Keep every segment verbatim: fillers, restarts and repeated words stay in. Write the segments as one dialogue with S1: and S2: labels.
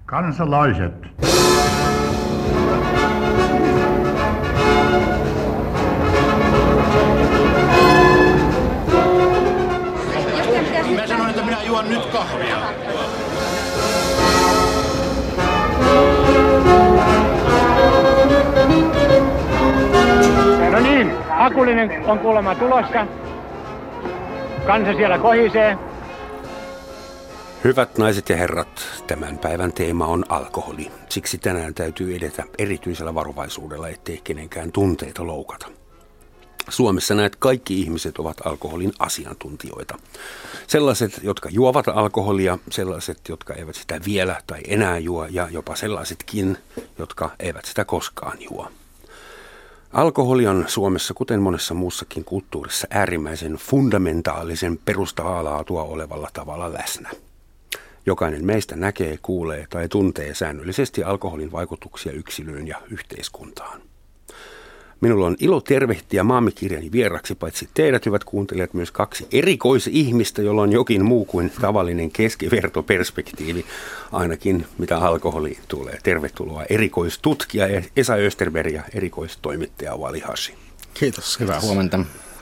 S1: Kansalaiset.
S2: Mä sanoin, että minä juon nyt kahvia.
S3: No niin, Akulinen on kuulemma tulossa. Kansa siellä kohisee.
S4: Hyvät naiset ja herrat, tämän päivän teema on alkoholi. Siksi tänään täytyy edetä erityisellä varovaisuudella, ettei kenenkään tunteita loukata. Suomessa näet kaikki ihmiset ovat alkoholin asiantuntijoita. Sellaiset, jotka juovat alkoholia, sellaiset, jotka eivät sitä vielä tai enää juo ja jopa sellaisetkin, jotka eivät sitä koskaan juo. Alkoholi on Suomessa, kuten monessa muussakin kulttuurissa, äärimmäisen fundamentaalisen perustavaa laatua olevalla tavalla läsnä. Jokainen meistä näkee, kuulee tai tuntee säännöllisesti alkoholin vaikutuksia yksilöön ja yhteiskuntaan. Minulla on ilo tervehtiä maamikirjani vieraksi paitsi teidät, hyvät kuuntelijat, myös kaksi erikoisihmistä, jolla on jokin muu kuin tavallinen keskivertoperspektiivi, ainakin mitä alkoholiin tulee. Tervetuloa erikoistutkija Esa Österberg ja erikoistoimittaja Vali Hassi.
S5: Kiitos, hyvää huomenta.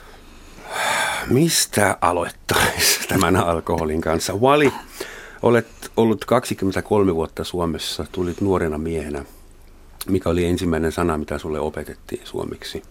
S4: Mistä aloittaisi tämän alkoholin kanssa? Vali, olet ollut kaksikymmentäkolme vuotta Suomessa, tulit nuorena miehenä. Mikä oli ensimmäinen sana, mitä sulle opetettiin suomeksi?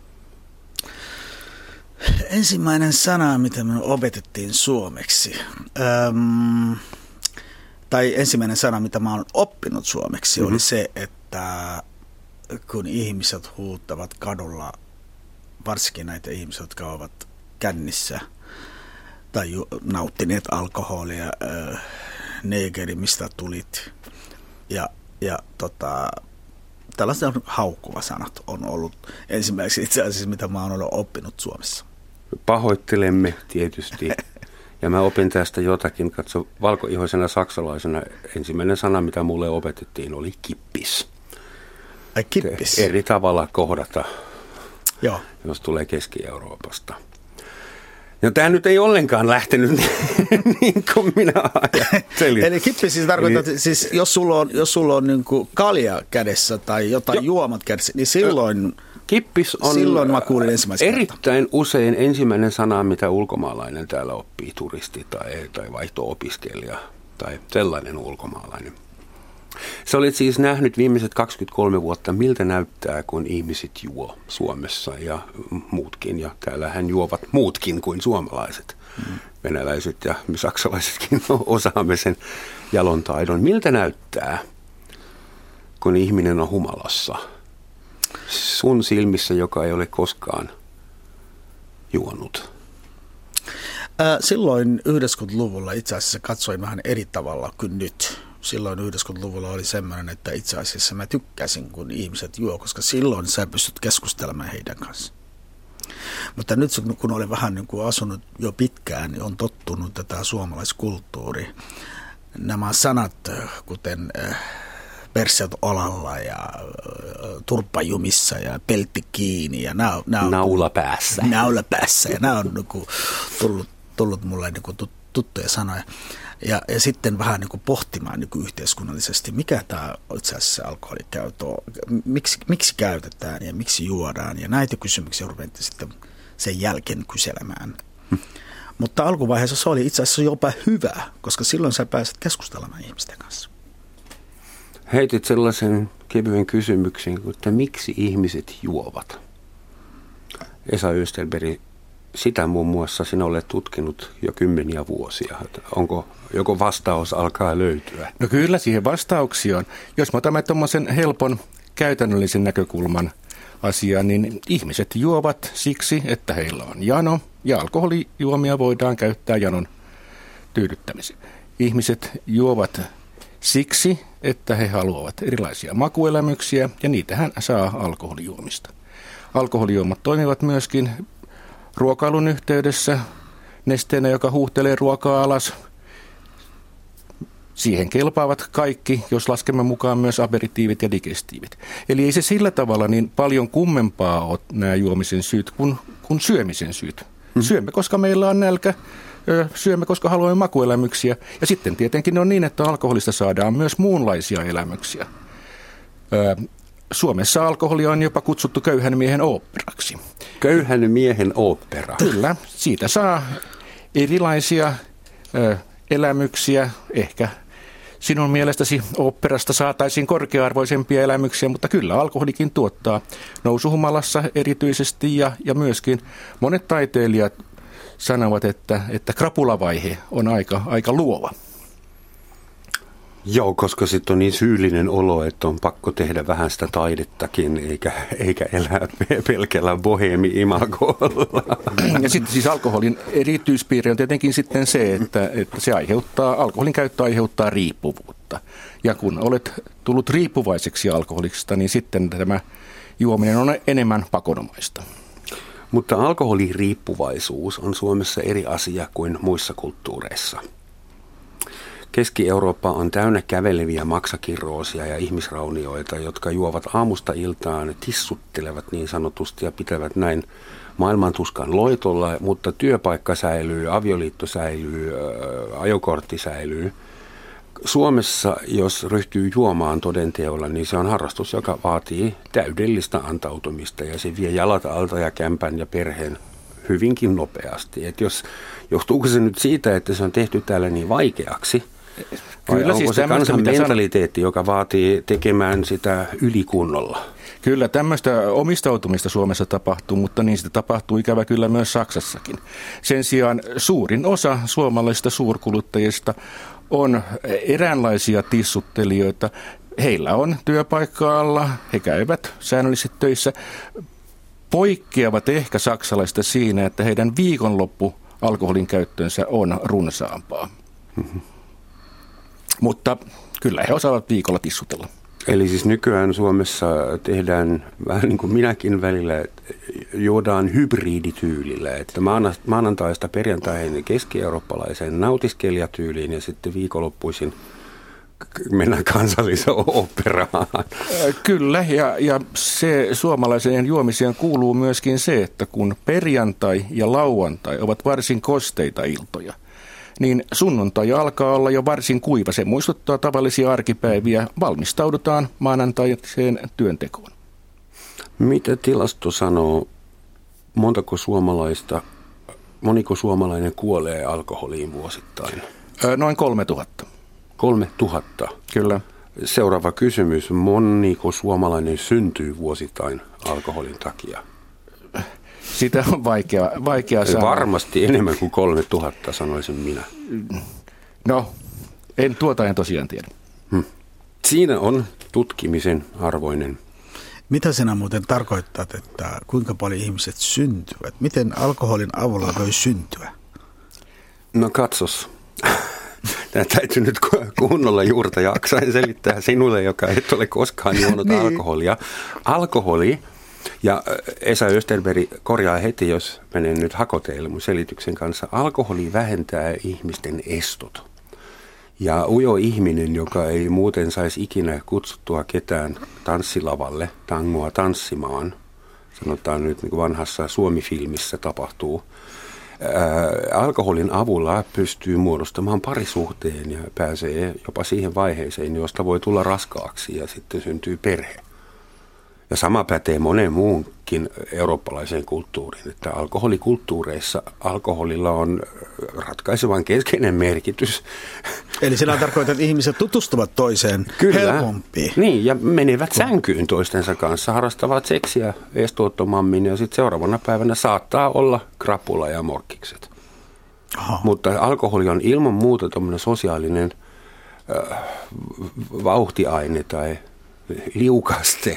S5: Ensimmäinen sana, mitä minun opetettiin suomeksi, Öm, tai ensimmäinen sana, mitä mä oon oppinut suomeksi, mm-hmm. oli se, että kun ihmiset huuttavat kadulla, varsinkin näitä ihmisiä, jotka ovat kännissä tai ju- nauttineet alkoholia, äh, neegeri, mistä tulit, ja, ja tota... Tällaiset haukkuvasanat on ollut ensimmäiseksi itse asiassa, mitä mä oon oppinut Suomessa.
S4: Pahoittelemme tietysti. Ja mä opin tästä jotakin. Katso, valkoihoisena saksalaisena ensimmäinen sana, mitä mulle opetettiin, oli kippis.
S5: Ai kippis?
S4: Eri tavalla kohdata,
S5: Joo.
S4: Jos tulee Keski-Euroopasta. No tämä nyt ei ollenkaan lähtenyt niin kuin minä ajattelin.
S5: Eli kippis siis tarkoittaa, että siis jos sulla on, jos sulla on niin kuin kalja kädessä tai jotain jo. juomat kädessä, niin silloin,
S4: kippis on
S5: silloin mä kuulin ensimmäisen
S4: erittäin kertaa. Usein ensimmäinen sana, mitä ulkomaalainen täällä oppii, turisti tai, tai vaihto-opiskelija tai sellainen ulkomaalainen. Sä olet siis nähnyt viimeiset kaksikymmentäkolme vuotta, miltä näyttää, kun ihmiset juo Suomessa ja muutkin. Ja täällähän juovat muutkin kuin suomalaiset. Mm. Venäläiset ja saksalaisetkin osaamme sen jalon taidon. Miltä näyttää, kun ihminen on humalassa? Sun silmissä, joka ei ole koskaan juonut.
S5: Silloin yhdeksänkymmentäluvulla itse asiassa katsoin vähän eri tavalla kuin nyt. Silloin yhdeksänkymmentäluvulla oli semmoinen, että itse asiassa mä tykkäsin, kun ihmiset juo, koska silloin sä pystyt keskustelemaan heidän kanssa. Mutta nyt kun olen vähän niin kuin asunut jo pitkään, niin on tottunut tätä suomalaiskulttuuri. Nämä sanat, kuten persät olalla ja turppajumissa ja peltti kiinni ja nää, nää
S4: naula päässä.
S5: Naula päässä ja nämä on niin kuin tullut, tullut mulle niin kuin tuttuja sanoja. Ja, ja sitten vähän niin kuin pohtimaan niin kuin yhteiskunnallisesti, mikä tämä itse asiassa alkoholikäyttö on, miksi, miksi käytetään ja miksi juodaan. Ja näitä kysymyksiä ruvettiin sitten sen jälkeen kyselemään. Hmm. Mutta alkuvaiheessa se oli itse asiassa jopa hyvä, koska silloin sä pääset keskustelemaan ihmisten kanssa.
S4: Heitit sellaisen kevyen kysymyksen, että miksi ihmiset juovat? Esa Österberg, sitä muun muassa sinä olet tutkinut jo kymmeniä vuosia. Onko joko vastaus alkaa löytyä?
S6: No kyllä siihen vastauksia on. Jos me otamme tuommoisen helpon käytännöllisen näkökulman asiaan, niin ihmiset juovat siksi, että heillä on jano ja alkoholijuomia voidaan käyttää janon tyydyttämiseen. Ihmiset juovat siksi, että he haluavat erilaisia makuelämyksiä ja niitähän saa alkoholijuomista. Alkoholijuomat toimivat myöskin ruokailun yhteydessä nesteenä, joka huuhtelee ruokaa alas. Siihen kelpaavat kaikki, jos laskemme mukaan myös aperitiivit ja digestiivit. Eli ei se sillä tavalla niin paljon kummempaa ole nämä juomisen syyt kuin, kuin syömisen syyt. Hmm. Syömme, koska meillä on nälkä. syömme, koska haluamme makuelämyksiä. Ja sitten tietenkin on niin, että alkoholista saadaan myös muunlaisia elämyksiä. Suomessa alkoholia on jopa kutsuttu köyhän miehen oopperaksi.
S4: Köyhän miehen ooppera.
S6: Kyllä, siitä saa erilaisia ö, elämyksiä. Ehkä sinun mielestäsi oopperasta saataisiin korkea-arvoisempia elämyksiä, mutta kyllä alkoholikin tuottaa nousuhumalassa erityisesti ja, ja myöskin monet taiteilijat sanovat, että, että krapulavaihe on aika, aika luova.
S4: Joo, koska sitten on niin syyllinen olo, että on pakko tehdä vähän sitä taidettakin, eikä, eikä elää pelkällä boheemi-imagolla.
S6: Ja sitten siis alkoholin erityispiirre on tietenkin sitten se, että, että se aiheuttaa, alkoholin käyttö aiheuttaa riippuvuutta. Ja kun olet tullut riippuvaiseksi alkoholista, niin sitten tämä juominen on enemmän pakonomaista.
S4: Mutta alkoholiriippuvaisuus on Suomessa eri asia kuin muissa kulttuureissa. Keski-Eurooppa on täynnä käveleviä maksakirroosia ja ihmisraunioita, jotka juovat aamusta iltaan, tissuttelevat niin sanotusti ja pitävät näin maailmantuskan loitolla, mutta työpaikka säilyy, avioliitto säilyy, ajokortti säilyy. Suomessa, jos ryhtyy juomaan todenteolla, niin se on harrastus, joka vaatii täydellistä antautumista ja se vie jalat alta ja kämpän ja perheen hyvinkin nopeasti. Et jos, johtuuko se nyt siitä, että se on tehty täällä niin vaikeaksi? Vai Kyllä, onko siis se kansan mentaliteetti, san... joka vaatii tekemään sitä ylikunnolla?
S6: Kyllä, tämmöistä omistautumista Suomessa tapahtuu, mutta niin sitä tapahtuu ikävä kyllä myös Saksassakin. Sen sijaan suurin osa suomalaisista suurkuluttajista on eräänlaisia tissuttelijoita. Heillä on työpaikka alla, he käyvät säännöllisesti töissä. Poikkeavat ehkä saksalaista siinä, että heidän viikonloppu alkoholin käyttönsä on runsaampaa. Mm-hmm. Mutta kyllä he osaavat viikolla tissutella.
S4: Eli siis nykyään Suomessa tehdään vähän niin kuin minäkin välillä, että juodaan hybridityylillä, että maanantaista perjantaihin keski-eurooppalaiseen nautiskelijatyyliin ja sitten viikonloppuisin mennään kansalliseen oopperaan.
S6: Kyllä, ja, ja se suomalaiseen juomiseen kuuluu myöskin se, että kun perjantai ja lauantai ovat varsin kosteita iltoja, niin sunnuntai alkaa olla jo varsin kuiva. Se muistuttaa tavallisia arkipäiviä. Valmistaudutaan maanantaiseen työntekoon.
S4: Mitä tilasto sanoo, montako suomalaista, moniko suomalainen kuolee alkoholiin vuosittain?
S6: Noin kolme tuhatta.
S4: Kolme tuhatta?
S6: Kyllä.
S4: Seuraava kysymys, moniko suomalainen syntyy vuosittain alkoholin takia?
S6: Sitä on vaikea, vaikea sanoa.
S4: Varmasti enemmän kuin kolme tuhatta, sanoisin minä.
S6: No, en tuota en tosiaan tiedä.
S4: Hmm. Siinä on tutkimisen arvoinen.
S5: Mitä sinä muuten tarkoittat, että kuinka paljon ihmiset syntyvät? Miten alkoholin avulla voi syntyä?
S4: No katsos. Tämä täytyy nyt kunnolla juurta jaksain selittää sinulle, joka et ole koskaan juonut niin. alkoholia. Alkoholi, ja Esa Österberg korjaa heti, jos menen nyt hakoteille mun selityksen kanssa. Alkoholi vähentää ihmisten estot. Ja ujo ihminen, joka ei muuten saisi ikinä kutsuttua ketään tanssilavalle tangoa tanssimaan, sanotaan nyt niin kuin vanhassa Suomi-filmissä tapahtuu, ää, alkoholin avulla pystyy muodostamaan parisuhteen ja pääsee jopa siihen vaiheeseen, josta voi tulla raskaaksi ja sitten syntyy perhe. Ja sama pätee monen muunkin eurooppalaiseen kulttuuriin, että alkoholikulttuureissa alkoholilla on ratkaisevan keskeinen merkitys.
S5: Eli sinä tarkoitat, että ihmiset tutustuvat toiseen
S4: Kyllä.
S5: helpompiin.
S4: Niin, ja menevät sänkyyn toistensa kanssa, harrastavat seksiä estuottomammin ja sitten seuraavana päivänä saattaa olla krapula ja morkkikset. Aha. Mutta alkoholi on ilman muuta tuommoinen sosiaalinen äh, vauhtiaine tai liukaste.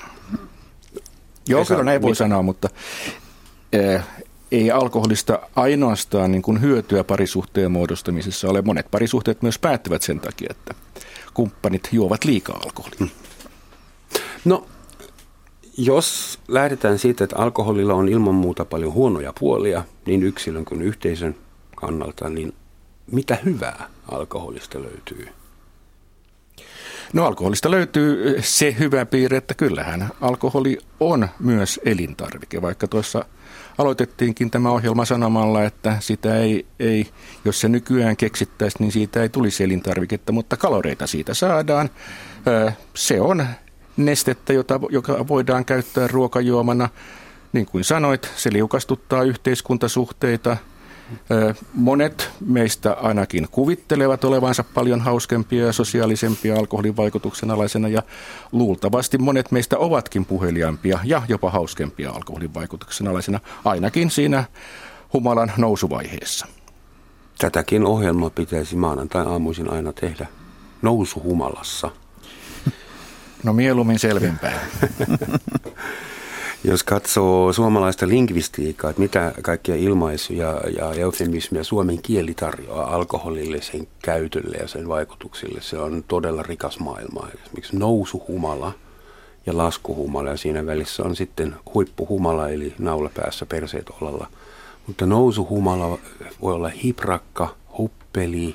S6: Joo, kyllä näin voi sanoa, mutta äh, ei alkoholista ainoastaan niin kuin hyötyä parisuhteen muodostamisessa ole. Monet parisuhteet myös päättyvät sen takia, että kumppanit juovat liikaa alkoholia.
S4: No, jos lähdetään siitä, että alkoholilla on ilman muuta paljon huonoja puolia, niin yksilön kuin yhteisön kannalta, niin mitä hyvää alkoholista löytyy?
S6: No alkoholista löytyy se hyvä piirre, että kyllähän alkoholi on myös elintarvike, vaikka tuossa aloitettiinkin tämä ohjelma sanomalla, että sitä ei, ei, jos se nykyään keksittäisiin, niin siitä ei tulisi elintarviketta, mutta kaloreita siitä saadaan. Se on nestettä, jota, joka voidaan käyttää ruokajuomana. Niin kuin sanoit, se liukastuttaa yhteiskuntasuhteita. Monet meistä ainakin kuvittelevat olevansa paljon hauskempia ja sosiaalisempia alkoholin vaikutuksen alaisena, ja luultavasti monet meistä ovatkin puheliaampia ja jopa hauskempia alkoholin vaikutuksen alaisena, ainakin siinä humalan nousuvaiheessa.
S4: Tätäkin ohjelmaa pitäisi maanantai-aamuisin aina tehdä nousuhumalassa.
S6: No mieluummin selvinpäin.
S4: Jos katsoo suomalaista lingvistiikkaa, että mitä kaikkia ilmaisuja ja eufemismia suomen kieli tarjoaa alkoholille, sen käytölle ja sen vaikutuksille, se on todella rikas maailma. Esimerkiksi nousuhumala ja laskuhumala, ja siinä välissä on sitten huippuhumala, eli naula päässä, perseet olalla. Mutta nousuhumala voi olla hiprakka, huppeli.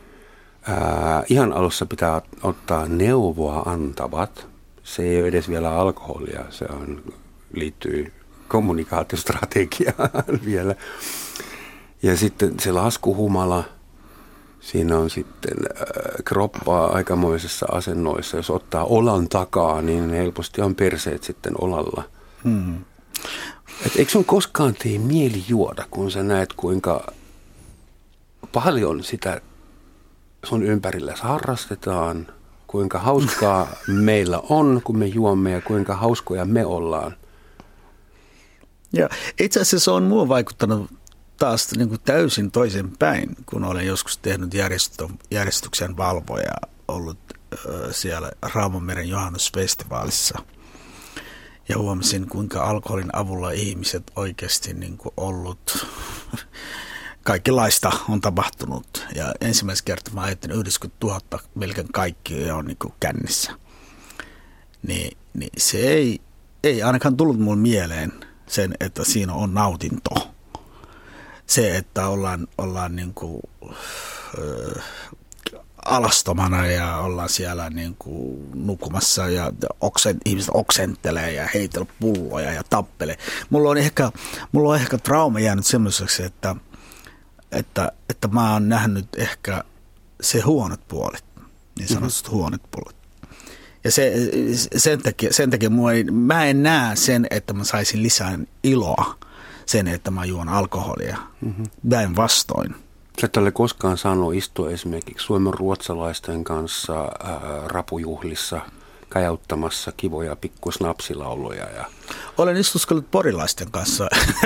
S4: Ää, ihan alussa pitää ottaa neuvoa antavat. Se ei ole edes vielä alkoholia, se on... liittyy kommunikaatiostrategiaan vielä. Ja sitten se laskuhumala, siinä on sitten äh, kroppaa aikamoisessa asennoissa. Jos ottaa olan takaa, niin helposti on perseet sitten olalla. Hmm. Et eikö sun koskaan tee mieli juoda, kun sä näet, kuinka paljon sitä sun ympärillä harrastetaan, kuinka hauskaa meillä on, kun me juomme, ja kuinka hauskoja me ollaan.
S5: Ja itse asiassa on mua vaikuttanut taas niin kuin täysin toisen päin, kun olen joskus tehnyt järjestyksen valvoja, ollut äh, siellä Raumanmeren Johannesfestivaalissa. Ja huomasin, kuinka alkoholin avulla ihmiset oikeasti niin kuin ollut, kaikenlaista on tapahtunut. Ja ensimmäistä kertaa mä ajattelin yhdeksänkymmentätuhatta, melkein kaikki on niin kuin kännissä. Niin, niin se ei, ei ainakaan tullut mun mieleen sen, että siinä on nautinto. Se, että ollaan, ollaan niin kuin, äh, alastomana ja ollaan siellä niin kuin nukkumassa ja oksen, ihmiset oksentelee ja heitellä pulloja ja tappelee. Mulla on ehkä, mulla on ehkä trauma jäänyt semmoiseksi, että, että, että mä oon nähnyt ehkä se huonot puolet, niin sanotut mm-hmm. huonot puolet. Ja se, sen takia, sen takia mua ei, mä en näe sen, että mä saisin lisää iloa sen, että mä juon alkoholia. Mm-hmm. Päin vastoin.
S4: Sä et ole koskaan saanut istua esimerkiksi suomen ruotsalaisten kanssa ää, rapujuhlissa kajauttamassa kivoja pikkusnapsilauluja. Ja...
S5: Olen istuskellut porilaisten kanssa.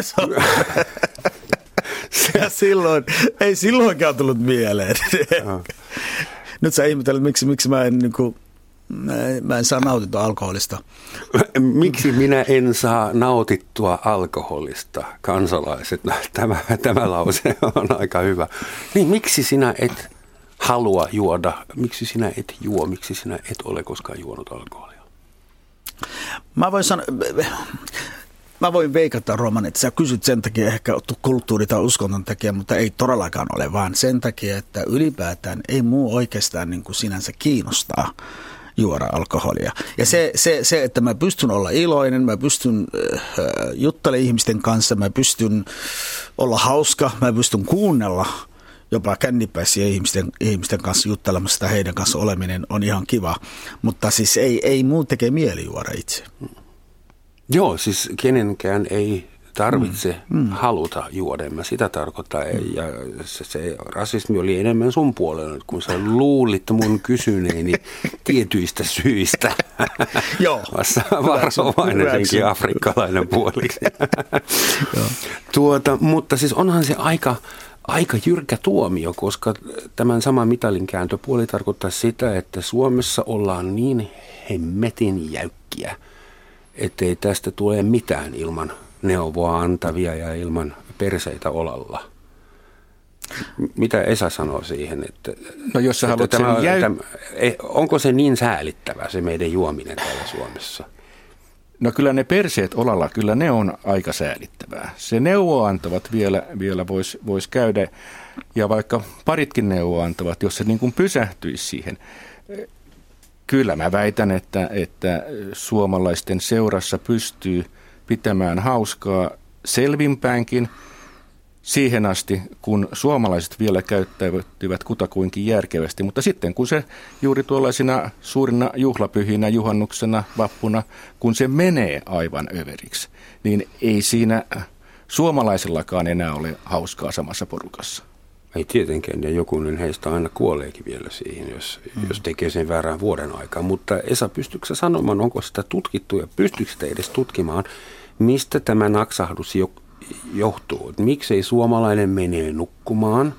S5: Ja silloin, ei silloinkaan tullut mieleen. Nyt sä ihmetellet, miksi, miksi mä en... Niin kuin, Mä en saa nautittua alkoholista.
S4: Miksi minä en saa nautittua alkoholista, kansalaiset? No, tämä, tämä lause on aika hyvä. Niin, miksi sinä et halua juoda? Miksi sinä et juo? Miksi sinä et ole koskaan juonut alkoholia?
S5: Mä voin sanoa... Mä voin veikata, Roman, että sä kysyt sen takia ehkä kulttuuri- tai uskonnon takia, mutta ei todellakaan ole, vaan sen takia, että ylipäätään ei muu oikeastaan niin kuin sinänsä kiinnostaa juoda alkoholia. Ja se, se, se, että mä pystyn olla iloinen, mä pystyn äh, juttelemaan ihmisten kanssa, mä pystyn olla hauska, mä pystyn kuunnella jopa kännipäisiä ihmisten, ihmisten kanssa juttelemassa tai heidän kanssa oleminen on ihan kiva, mutta siis ei, ei muu tekee mieli juoda itse.
S4: Joo, siis kenenkään ei tarvitse mm, mm. haluta juoda. Mä sitä tarkoittaa. Ja se, se rasismi oli enemmän sun puolella, kun sä luulit mun kysyneeni tietyistä syistä.
S5: Joo.
S4: Vasta varovainen senkin afrikkalainen puoliksi. tuota, mutta siis onhan se aika... Aika jyrkkä tuomio, koska tämän saman mitalin kääntöpuoli tarkoittaa sitä, että Suomessa ollaan niin hemmetin jäykkiä, ettei tästä tule mitään ilman neuvoa antavia ja ilman perseitä olalla. Mitä Esa sanoo siihen? Että,
S6: no jos sä haluat
S4: tämä,
S6: sen jäy...
S4: tämä, onko se niin säälittävä se meidän juominen täällä Suomessa?
S6: No kyllä ne perseet olalla, kyllä ne on aika säälittävää. Se neuvoa antavat vielä, vielä voisi vois käydä, ja vaikka paritkin neuvoa antavat, jos se niin kuin pysähtyisi siihen. Kyllä mä väitän, että, että suomalaisten seurassa pystyy pitämään hauskaa selvinpäänkin siihen asti, kun suomalaiset vielä käyttäytyvät kutakuinkin järkevästi. Mutta sitten kun se juuri tuollaisina suurina juhlapyhinä, juhannuksena, vappuna, kun se menee aivan överiksi, niin ei siinä suomalaisillakaan enää ole hauskaa samassa porukassa.
S4: Ei tietenkään, ja jokunen heistä aina kuoleekin vielä siihen, jos, mm. jos tekee sen väärään vuoden aikaa. Mutta Esa, pystytkö sä sanomaan, onko sitä tutkittu ja pystytkö sitä edes tutkimaan, mistä tämä naksahdus jo, johtuu? Miksei suomalainen menee nukkumaan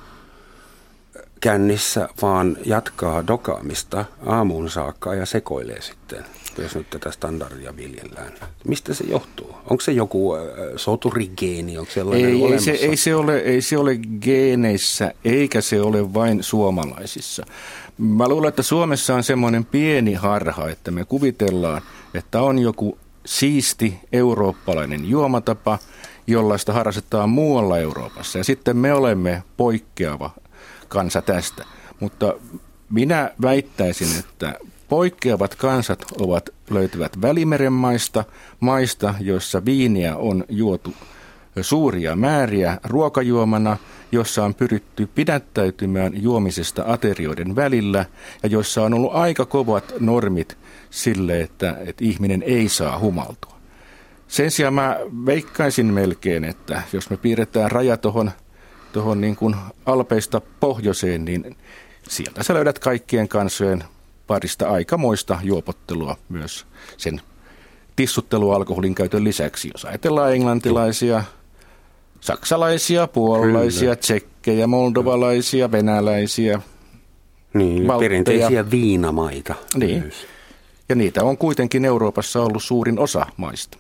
S4: kännissä, vaan jatkaa dokaamista aamuun saakka ja sekoilee sitten, jos nyt tätä standardia viljellään. Mistä se johtuu? Onko se joku äh, soturigeeni? Onko sellainen
S6: ei,
S4: olemassa?
S6: Ei se, ei, se ole, ei se ole geeneissä, eikä se ole vain suomalaisissa. Mä luulen, että Suomessa on semmoinen pieni harha, että me kuvitellaan, että on joku siisti eurooppalainen juomatapa, jollaista harrastetaan muualla Euroopassa. Ja sitten me olemme poikkeava kansa tästä. Mutta minä väittäisin, että poikkeavat kansat ovat, löytyvät Välimeren maista, maista, joissa viiniä on juotu suuria määriä ruokajuomana, jossa on pyritty pidättäytymään juomisesta aterioiden välillä ja joissa on ollut aika kovat normit sille, että, että ihminen ei saa humaltua. Sen sijaan mä veikkaisin melkein, että jos me piirretään raja tuohon tohon niin kuin Alpeista pohjoiseen, niin sieltä sä löydät kaikkien kansojen parista aikamoista juopottelua myös sen tissuttelualkoholin käytön lisäksi. Jos ajatellaan englantilaisia, saksalaisia, puolalaisia, tsekkejä, moldovalaisia, venäläisiä,
S4: niin,
S6: valtteja.
S4: Perinteisiä viinamaita.
S6: Niin.
S4: Myös.
S6: Ja niitä on kuitenkin Euroopassa ollut suurin osa maista.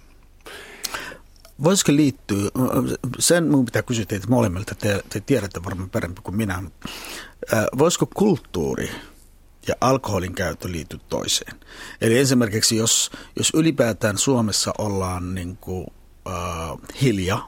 S5: Voisiko liittyä, sen minun pitää kysyä teitä molemmilta, te, te tiedätte varmaan parempi kuin minä, mutta voisiko kulttuuri ja alkoholin käyttö liittyä toiseen? Eli esimerkiksi jos, jos ylipäätään Suomessa ollaan niin kuin, äh, hiljaa,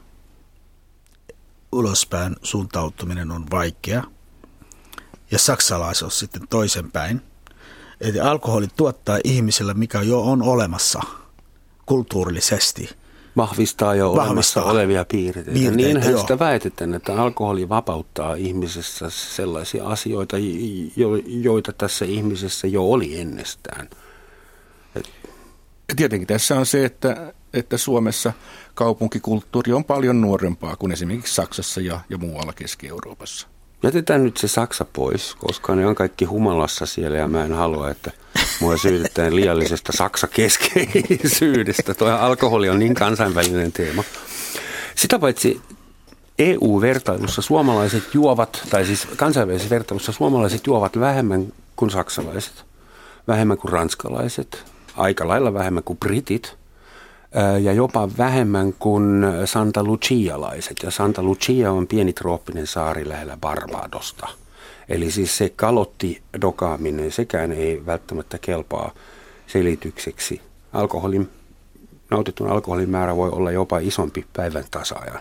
S5: ulospäin suuntautuminen on vaikea, ja saksalais on sitten toisenpäin. Eli alkoholi tuottaa ihmisille, mikä jo on olemassa kulttuurillisesti.
S4: Vahvistaa jo
S5: Vahvistaa.
S4: olemassa olevia piirteitä.
S5: piirteitä
S4: Niinhän
S5: joo.
S4: sitä väitetään, että alkoholi vapauttaa ihmisessä sellaisia asioita, jo, joita tässä ihmisessä jo oli ennestään. Et...
S6: Tietenkin tässä on se, että, että Suomessa kaupunkikulttuuri on paljon nuorempaa kuin esimerkiksi Saksassa ja, ja muualla Keski-Euroopassa.
S4: Jätetään nyt se Saksa pois, koska ne on kaikki humalassa siellä ja mä en halua, että mua syytetään liiallisesta Saksa-keskeisyydestä. Tuo alkoholi on niin kansainvälinen teema. Sitä paitsi E U-vertailussa suomalaiset juovat, tai siis kansainvälisessä vertailussa suomalaiset juovat vähemmän kuin saksalaiset, vähemmän kuin ranskalaiset, aika lailla vähemmän kuin britit ja jopa vähemmän kuin Santa Lucialaiset. Ja Santa Lucia on pieni trooppinen saari lähellä Barbadosta. Eli siis se kalottidokaaminen, sekään ei välttämättä kelpaa selitykseksi. Alkoholin, nautitun alkoholin määrä voi olla jopa isompi päivän tasaajan.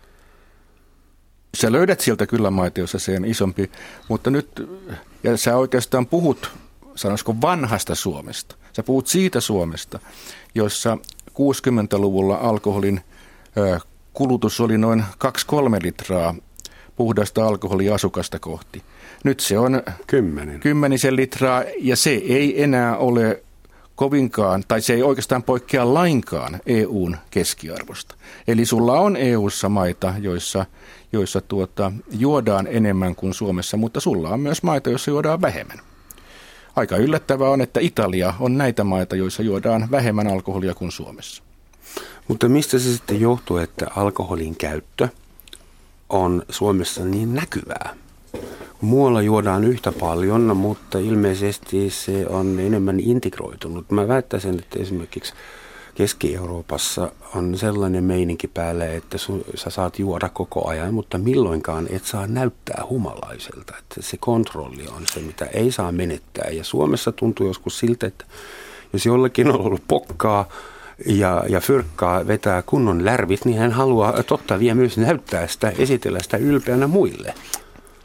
S6: Sä löydät sieltä kyllä maita, jossa se on isompi, mutta nyt, ja sä oikeastaan puhut, sanoisiko vanhasta Suomesta. Sä puhut siitä Suomesta, jossa kuusikymmentäluvulla alkoholin kulutus oli noin kaksi kolme litraa puhdasta alkoholia asukasta kohti. Nyt se on
S4: Kymmenen.
S6: kymmenisen litraa ja se ei enää ole kovinkaan, tai se ei oikeastaan poikkea lainkaan E U:n keskiarvosta. Eli sulla on E U:ssa maita, joissa, joissa tuota, juodaan enemmän kuin Suomessa, mutta sulla on myös maita, joissa juodaan vähemmän. Aika yllättävää on, että Italia on näitä maita, joissa juodaan vähemmän alkoholia kuin Suomessa.
S4: Mutta mistä se sitten johtuu, että alkoholin käyttö on Suomessa niin näkyvää? Muualla juodaan yhtä paljon, mutta ilmeisesti se on enemmän integroitunut. Mä väittäisin, että esimerkiksi Keski-Euroopassa on sellainen meininki päällä, että su, sä saat juoda koko ajan, mutta milloinkaan et saa näyttää humalaiselta. Että se kontrolli on se, mitä ei saa menettää. Ja Suomessa tuntuu joskus siltä, että jos jollakin on ollut pokkaa ja, ja fyrkkaa vetää kunnon lärvit, niin hän haluaa totta vie myös näyttää sitä, esitellä sitä ylpeänä muille.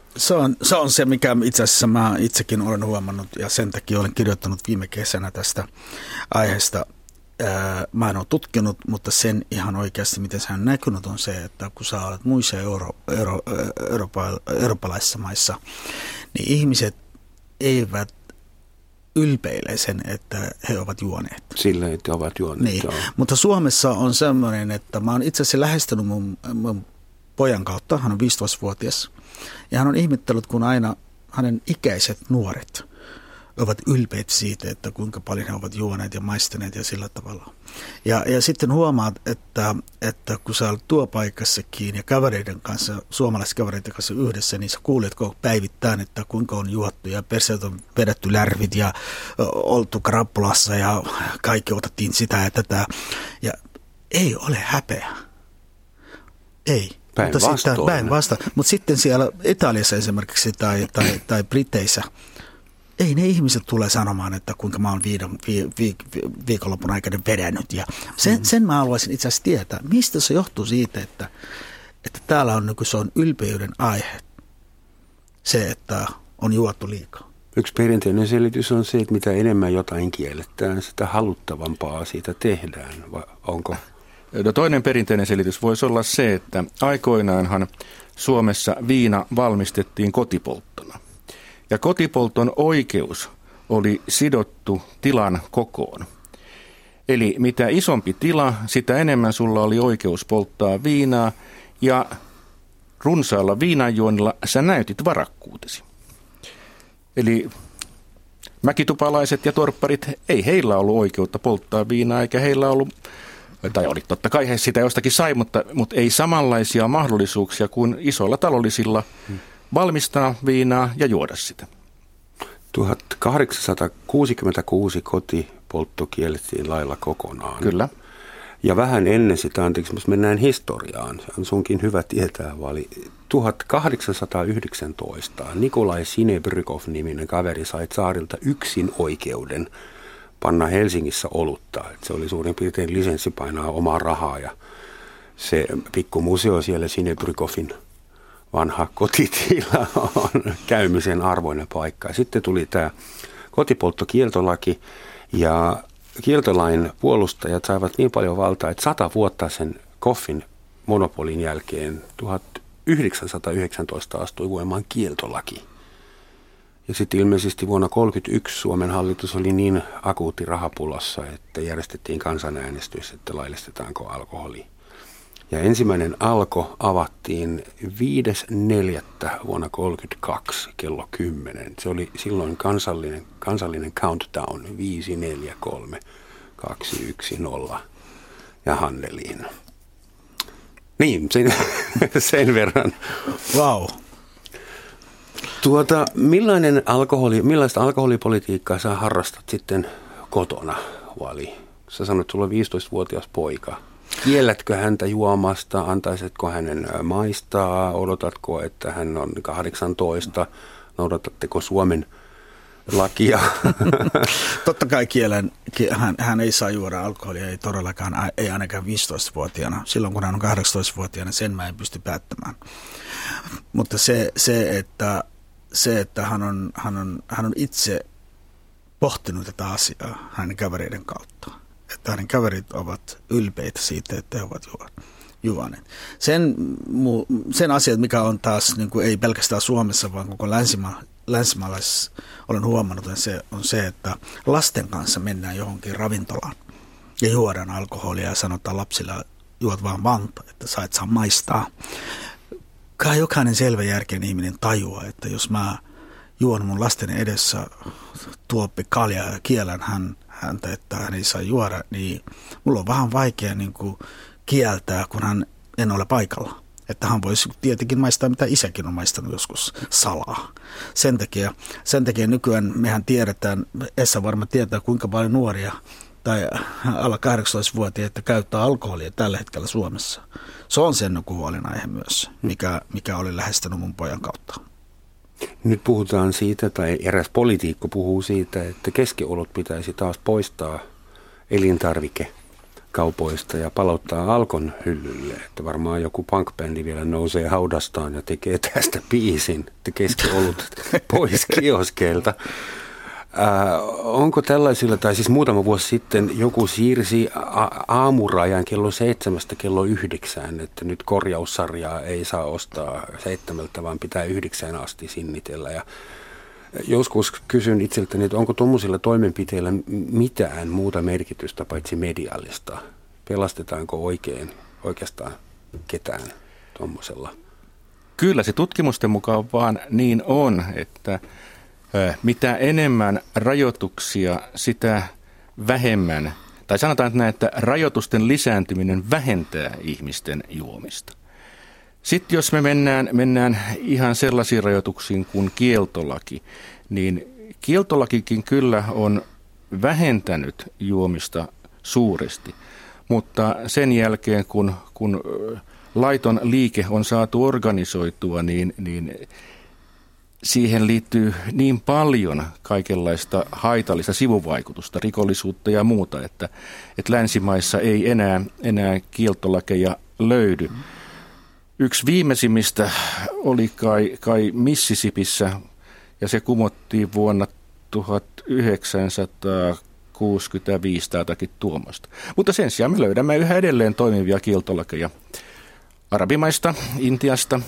S5: Se on, se on se, mikä itse asiassa mä itsekin olen huomannut ja sen takia olen kirjoittanut viime kesänä tästä aiheesta. Mä en ole tutkinut, mutta sen ihan oikeasti, miten se on näkynyt, on se, että kun sä olet muissa euro, euro, euroopa, eurooppalaisissa maissa, niin ihmiset eivät ylpeile sen, että he ovat juoneet.
S4: Sillä, että ovat juoneet.
S5: Niin. Mutta Suomessa on semmoinen, että mä oon itse asiassa lähestynyt mun, mun pojan kautta, hän on viisitoistavuotias, ja hän on ihmettänyt, kun aina hänen ikäiset nuoret ovat ylpeitä siitä, että kuinka paljon he ovat juoneet ja maistaneet ja sillä tavalla. Ja, ja sitten huomaat, että, että kun sä olet työpaikassakin ja kavereiden kanssa, suomalaiskavereiden kanssa yhdessä, niin sä kuulet koko päivittäin, että kuinka on juottu ja perseet on vedetty lärvit ja oltu krappulassa ja kaikki otettiin sitä ja tätä. Ja ei ole häpeä. Ei.
S4: Päinvastoin.
S5: Päinvastoin. Mutta sitten siellä Italiassa esimerkiksi tai, tai, tai Briteissä, ei ne ihmiset tule sanomaan, että kuinka mä oon viidon, vi, vi, vi, viikonlopun aikana vedännyt. Ja sen, mm-hmm. sen mä haluaisin itse asiassa tietää, mistä se johtuu siitä, että, että täällä on, se on ylpeyden aihe, se, että on juottu liikaa.
S4: Yksi perinteinen selitys on se, että mitä enemmän jotain kielletään, sitä haluttavampaa siitä tehdään. Vai onko?
S6: No toinen perinteinen selitys voisi olla se, että aikoinaanhan Suomessa viina valmistettiin kotipolttona. Ja kotipolton oikeus oli sidottu tilan kokoon. Eli mitä isompi tila, sitä enemmän sulla oli oikeus polttaa viinaa ja runsaalla viinanjuonnilla sä näytit varakkuutesi. Eli mäkitupalaiset ja torpparit, ei heillä ollut oikeutta polttaa viinaa eikä heillä ollut, tai oli totta kai he sitä jostakin sai, mutta, mutta ei samanlaisia mahdollisuuksia kuin isoilla talollisilla valmistaa viinaa ja juoda sitä.
S4: tuhatkahdeksansataakuusikymmentäkuusi kotipoltto kiellettiin lailla kokonaan.
S6: Kyllä.
S4: Ja vähän ennen sitä, anteeksi, jos mennään historiaan, on sunkin hyvä tietää, oli tuhatkahdeksansataayhdeksäntoista Nikolai Sinebrykov-niminen kaveri sai tsaarilta yksin oikeuden panna Helsingissä olutta. Et se oli suurin piirtein lisenssi painaa omaa rahaa ja se pikkumuseo siellä Sinebrykovin vanha kotitila on käymisen arvoinen paikka. Sitten tuli tämä kotipolttokieltolaki ja kieltolain puolustajat saivat niin paljon valtaa, että sata vuotta sen Koffin monopolin jälkeen tuhatyhdeksänsataayhdeksäntoista astui voimaan kieltolaki. Ja sitten ilmeisesti vuonna tuhatyhdeksänsataakolmekymmentäyksi Suomen hallitus oli niin akuutti rahapulassa, että järjestettiin kansanäänestys, että laillistetaanko alkoholi. Ja ensimmäinen Alko avattiin viides neljättä vuonna tuhatyhdeksänsataakolmekymmentäkaksi kello kymmenen. Se oli silloin kansallinen, kansallinen countdown viisi, neljä, kolme, kaksi, yksi, nolla ja Hanneliin. Niin, sen, sen verran.
S5: Vau. Wow.
S4: Tuota, millainen alkoholi, millaista alkoholipolitiikkaa sä harrastat sitten kotona, Vali? Sä sanoit, että sulla on viisitoistavuotias poika. Kiellätkö häntä juomasta, antaisitko hänen maistaa, odotatko, että hän on kahdeksantoista, noudatatteko Suomen lakia?
S5: Totta kai kielen, hän, hän ei saa juoda alkoholia, ei todellakaan, ei ainakaan viisitoistavuotiaana. Silloin kun hän on kahdeksantoistavuotiaana, sen mä en pysty päättämään. Mutta se, se että, se, että hän, on, hän, on, hän on itse pohtinut tätä asiaa hänen kavereiden kautta. Että hänen kaverit ovat ylpeitä siitä, että he ovat juoneet. Sen, sen asiat, mikä on taas niin kuin ei pelkästään Suomessa, vaan koko länsima, länsimaalaisessa olen huomannut, on se, on se, että lasten kanssa mennään johonkin ravintolaan ja juodaan alkoholia ja sanotaan lapsille, juot vaan vanta, että sä et saa maistaa. Kai jokainen selväjärkinen ihminen tajuaa, että jos mä juon mun lasten edessä tuoppi kaljaa ja kiellän hän, häntä, että hän ei saa juoda, niin mulla on vähän vaikea niin kuin kieltää, kun hän en ole paikalla. Että hän voisi tietenkin maistaa, mitä isäkin on maistanut joskus salaa. Sen takia, sen takia nykyään mehän tiedetään, Essa varmaan tietää, kuinka paljon nuoria tai alla kahdeksantoistavuotiaita käyttää alkoholia tällä hetkellä Suomessa. Se on sen huolenaihe myös, mikä, mikä oli lähestynyt mun pojan kautta.
S4: Nyt puhutaan siitä, tai eräs poliitikko puhuu siitä, että keskiolut pitäisi taas poistaa elintarvike kaupoista ja palauttaa Alkon hyllylle. Että varmaan joku punk-bändi vielä nousee haudastaan ja tekee tästä biisin, että keskiolut pois kioskeilta. Ää, onko tällaisilla, tai siis muutama vuosi sitten joku siirsi a- aamurajan kello seitsemästä kello yhdeksään, että nyt korjaussarjaa ei saa ostaa seitsemältä, vaan pitää yhdeksään asti sinnitellä. Ja joskus kysyn itseltäni, että onko tuommoisilla toimenpiteillä mitään muuta merkitystä paitsi mediallista? Pelastetaanko oikein, oikeastaan ketään tuommoisella?
S6: Kyllä se tutkimusten mukaan vaan niin on, että mitä enemmän rajoituksia, sitä vähemmän, tai sanotaan että näin, että rajoitusten lisääntyminen vähentää ihmisten juomista. Sitten jos me mennään, mennään ihan sellaisiin rajoituksiin kuin kieltolaki, niin kieltolakikin kyllä on vähentänyt juomista suuresti, mutta sen jälkeen kun, kun laiton liike on saatu organisoitua, niin, niin siihen liittyy niin paljon kaikenlaista haitallista sivuvaikutusta, rikollisuutta ja muuta, että, että länsimaissa ei enää, enää kieltolakeja löydy. Yksi viimeisimmistä oli kai, kai Mississippissä, ja se kumottiin vuonna tuhatyhdeksänsataakuusikymmentäviisi tai jotakin tuommoista. Mutta sen sijaan me löydämme yhä edelleen toimivia kieltolakeja arabimaista, Intiasta.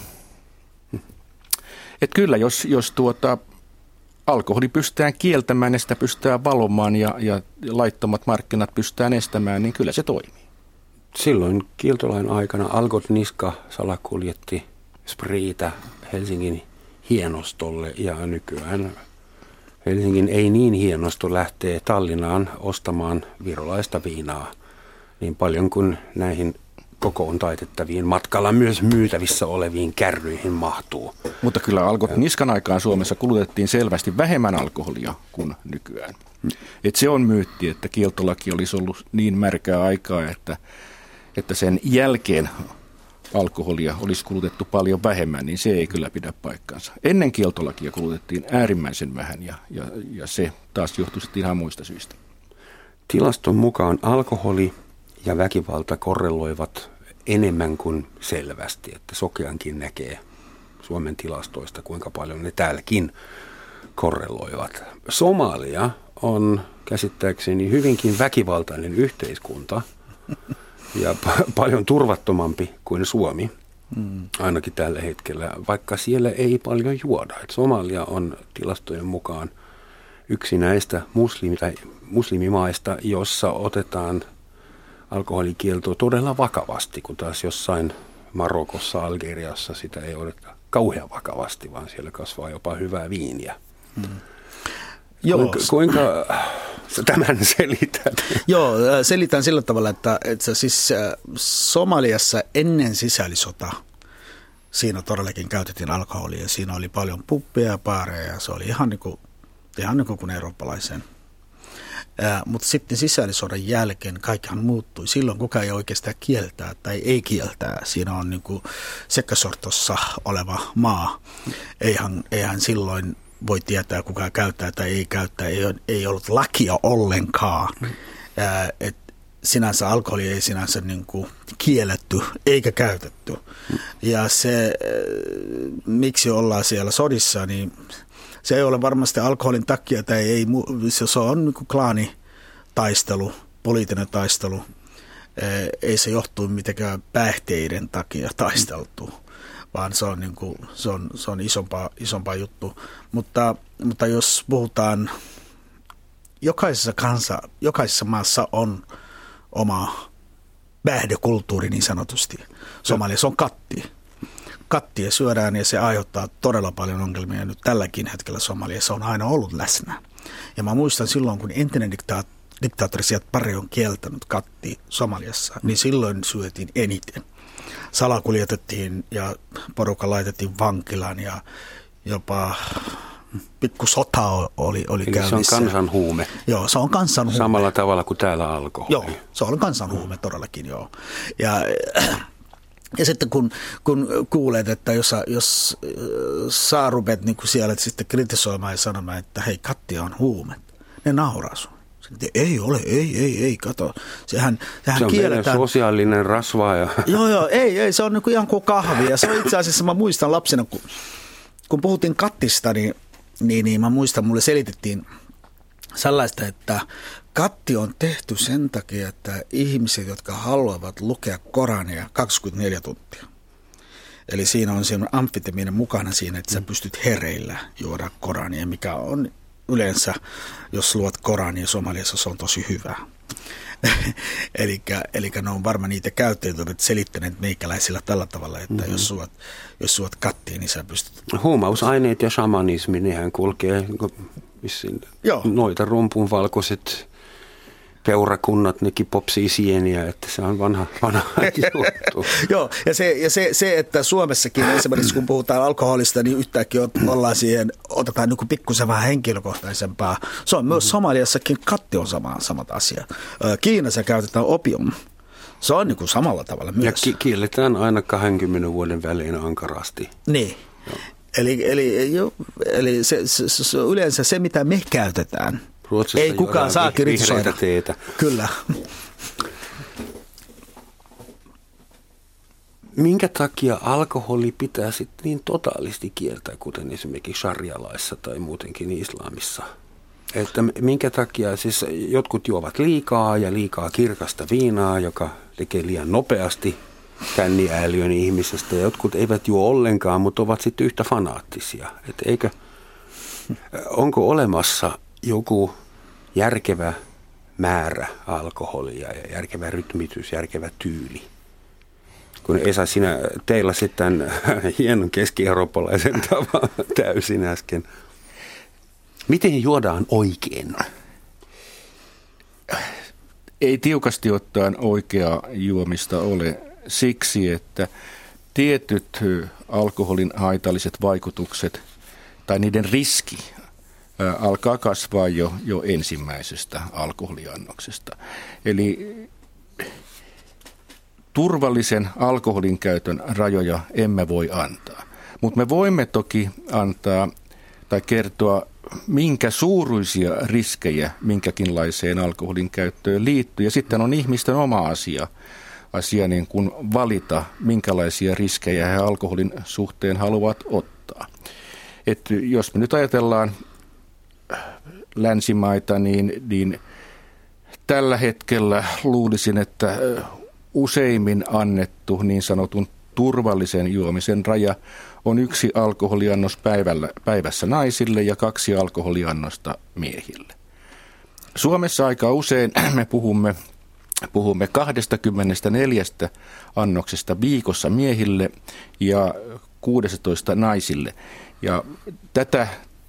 S6: Että kyllä, jos, jos tuota alkoholi pystytään kieltämään ja sitä pystytään valomaan ja, ja laittomat markkinat pystytään estämään, niin kyllä se toimii.
S4: Silloin kieltolain aikana Algot Niska salakuljetti spriitä Helsingin hienostolle ja nykyään Helsingin ei niin hienosto lähtee Tallinnaan ostamaan virolaista viinaa niin paljon kuin näihin kokoon taitettaviin matkalla myös myytävissä oleviin kärryihin mahtuu.
S6: Mutta kyllä Algot Niskan aikaan Suomessa kulutettiin selvästi vähemmän alkoholia kuin nykyään. Et se on myytti, että kieltolaki olisi ollut niin märkää aikaa, että, että sen jälkeen alkoholia olisi kulutettu paljon vähemmän, niin se ei kyllä pidä paikkaansa. Ennen kieltolakia kulutettiin äärimmäisen vähän ja, ja, ja se taas johtui sitten ihan muista syistä.
S4: Tilaston mukaan alkoholi ja väkivalta korreloivat enemmän kuin selvästi, että sokeankin näkee Suomen tilastoista, kuinka paljon ne täälläkin korreloivat. Somalia on käsittääkseni hyvinkin väkivaltainen yhteiskunta ja pa- paljon turvattomampi kuin Suomi, mm. ainakin tällä hetkellä, vaikka siellä ei paljon juoda. Et Somalia on tilastojen mukaan yksi näistä muslimi- tai muslimimaista, jossa otetaan alkoholikieltoa todella vakavasti, kun taas jossain Marokossa, Algeriassa sitä ei oteta kauhean vakavasti, vaan siellä kasvaa jopa hyvää viiniä. Mm. Kuinka, kuinka sä tämän selität?
S5: Joo, selitän sillä tavalla, että, että siis Somaliassa ennen sisällissota siinä todellakin käytettiin alkoholia. Siinä oli paljon puppeja ja baareja ja se oli ihan niin kuin, ihan niin kuin eurooppalaisen. Ää, mutta sitten sisällissodan jälkeen kaikkihan muuttui. Silloin kukaan ei oikeastaan kieltää tai ei kieltää. Siinä on niin kuin sekasortossa oleva maa. Eihän, eihän silloin voi tietää, kuka käyttää tai ei käyttää. Ei, ei ollut lakia ollenkaan. Ää, et sinänsä alkoholi ei sinänsä niin kuin kielletty eikä käytetty. Ja se, miksi ollaan siellä sodissa, niin se ei ole varmasti alkoholin takia, tai ei, se on niin kuin klaanitaistelu, poliittinen taistelu. Ei se johtu mitenkään päihteiden takia taisteltu, vaan se on, niin kuin, se on, se on isompaa, isompaa juttu. Mutta, mutta jos puhutaan, jokaisessa, kansa, jokaisessa maassa on oma päihdekulttuuri niin sanotusti. Somaliassa on katti. Kattia syödään ja se aiheuttaa todella paljon ongelmia. Nyt tälläkin hetkellä Somaliassa on aina ollut läsnä. Ja mä muistan silloin, kun entinen diktaat, diktaattori Siad Barre on kieltänyt katti Somaliassa, niin silloin syötiin eniten. Salakuljetettiin ja porukka laitettiin vankilaan ja jopa pikku sota oli, oli
S4: Eli
S5: käynnissä.
S4: se on kansanhuume.
S5: Joo, se on kansanhuume.
S4: Samalla tavalla kuin täällä alkoholi.
S5: Joo, se on kansanhuume todellakin, joo. Ja... Ja sitten kun, kun kuulet, että jos, jos sä rupet niin siellä sitten kritisoimaan ja sanomaan, että hei, katti on huume, ne nauraa sun. Ei ole, ei, ei, ei, kato. Sehän, sehän
S4: se on
S5: kielletään.
S4: meidän sosiaalinen rasva. Ja...
S5: Joo, joo, ei, ei, se on niin kuin ihan kuin kahvi. Ja se on itse asiassa, mä muistan lapsena, kun, kun puhuttiin kattista, niin, niin, niin mä muistan, mulle selitettiin sellaista, että katti on tehty sen takia, että ihmiset, jotka haluavat lukea Korania kaksikymmentäneljä tuntia. Eli siinä on semmoinen amfetamiini mukana siinä, että sä pystyt hereillä juoda Korania, mikä on yleensä, jos luot Korania Somaliassa, se on tosi hyvä. Eli ne on varmaan niitä käyttäjät, jotka selittäneet meikäläisillä tällä tavalla, että mm-hmm. jos suot, jos suot kattiin, niin sä pystyt...
S4: Huumausaineet ja shamanismi, nehän kulkee noita rumpun valkoiset peurakunnat, nekin popsii sieniä, että se on vanha, vanha juttu.
S5: Joo, ja, se, ja se, se, että Suomessakin esimerkiksi kun puhutaan alkoholista, niin yhtäkkiä ollaan siihen, otetaan niin kuin pikkusen vähän henkilökohtaisempaa. Se on myös Somaliassakin, katti on sama, samat asiat. Kiinassa käytetään opium. Se on niin kuin samalla tavalla myös.
S4: Ja ki- kielletään aina kahdenkymmenen vuoden välein ankarasti.
S5: Niin. Joo. Eli, eli, jo, eli se, se, se, se, yleensä se, mitä me käytetään,
S4: Ruotsissa
S5: ei kukaan saa kritisoida.
S4: Teetä.
S5: Kyllä.
S4: Minkä takia alkoholi pitää sitten niin totaalisti kieltää, kuten esimerkiksi sharia-laissa tai muutenkin islamissa? Että minkä takia siis jotkut juovat liikaa ja liikaa kirkasta viinaa, joka tekee liian nopeasti känniääliön ihmisestä, ja jotkut eivät juo ollenkaan, mutta ovat sitten yhtä fanaattisia. Että eikö, onko olemassa joku järkevä määrä alkoholia ja järkevä rytmitys, järkevä tyyli? Kun Esa, sinä teillä sitten hienon keski-eurooppalaisen tavan täysin äsken. Miten juodaan oikein?
S6: Ei tiukasti ottaen oikeaa juomista ole siksi, että tietyt alkoholin haitalliset vaikutukset tai niiden riski alkaa kasvaa jo, jo ensimmäisestä alkoholiannoksesta. Eli turvallisen alkoholin käytön rajoja emme voi antaa, mutta me voimme toki antaa tai kertoa, minkä suuruisia riskejä minkäkinlaiseen alkoholin käyttöön liittyy. Ja sitten on ihmisten oma asia, asia niin kuin valita, minkälaisia riskejä he alkoholin suhteen haluavat ottaa. Et jos me nyt ajatellaan länsimaita, niin, niin tällä hetkellä luulisin, että useimmin annettu niin sanotun turvallisen juomisen raja on yksi alkoholiannos päivällä, päivässä naisille ja kaksi alkoholiannosta miehille. Suomessa aika usein me puhumme, puhumme kaksikymmentäneljä annoksesta viikossa miehille ja kuusitoista naisille. Ja tätä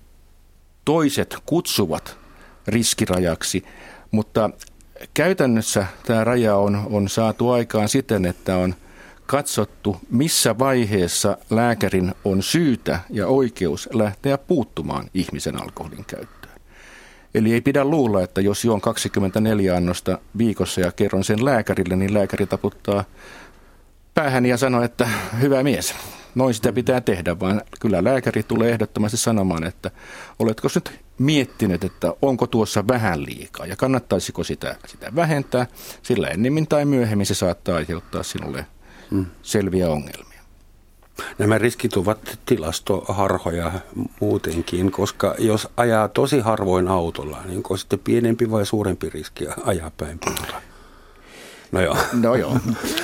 S6: toiset kutsuvat riskirajaksi, mutta käytännössä tämä raja on, on saatu aikaan siten, että on katsottu, missä vaiheessa lääkärin on syytä ja oikeus lähteä puuttumaan ihmisen alkoholin käyttöön. Eli ei pidä luulla, että jos juon kaksikymmentäneljä annosta viikossa ja kerron sen lääkärille, niin lääkäri taputtaa päähän ja sanoo, että hyvä mies, noin sitä pitää tehdä, vaan kyllä lääkäri tulee ehdottomasti sanomaan, että oletko nyt miettinyt, että onko tuossa vähän liikaa ja kannattaisiko sitä, sitä vähentää, sillä ennemmin tai myöhemmin se saattaa aiheuttaa sinulle selviä ongelmia.
S4: Nämä riskit ovat tilastoharhoja muutenkin, koska jos ajaa tosi harvoin autolla, niin onko sitten pienempi vai suurempi riski ajaa päin puolella? No joo.
S6: No joo.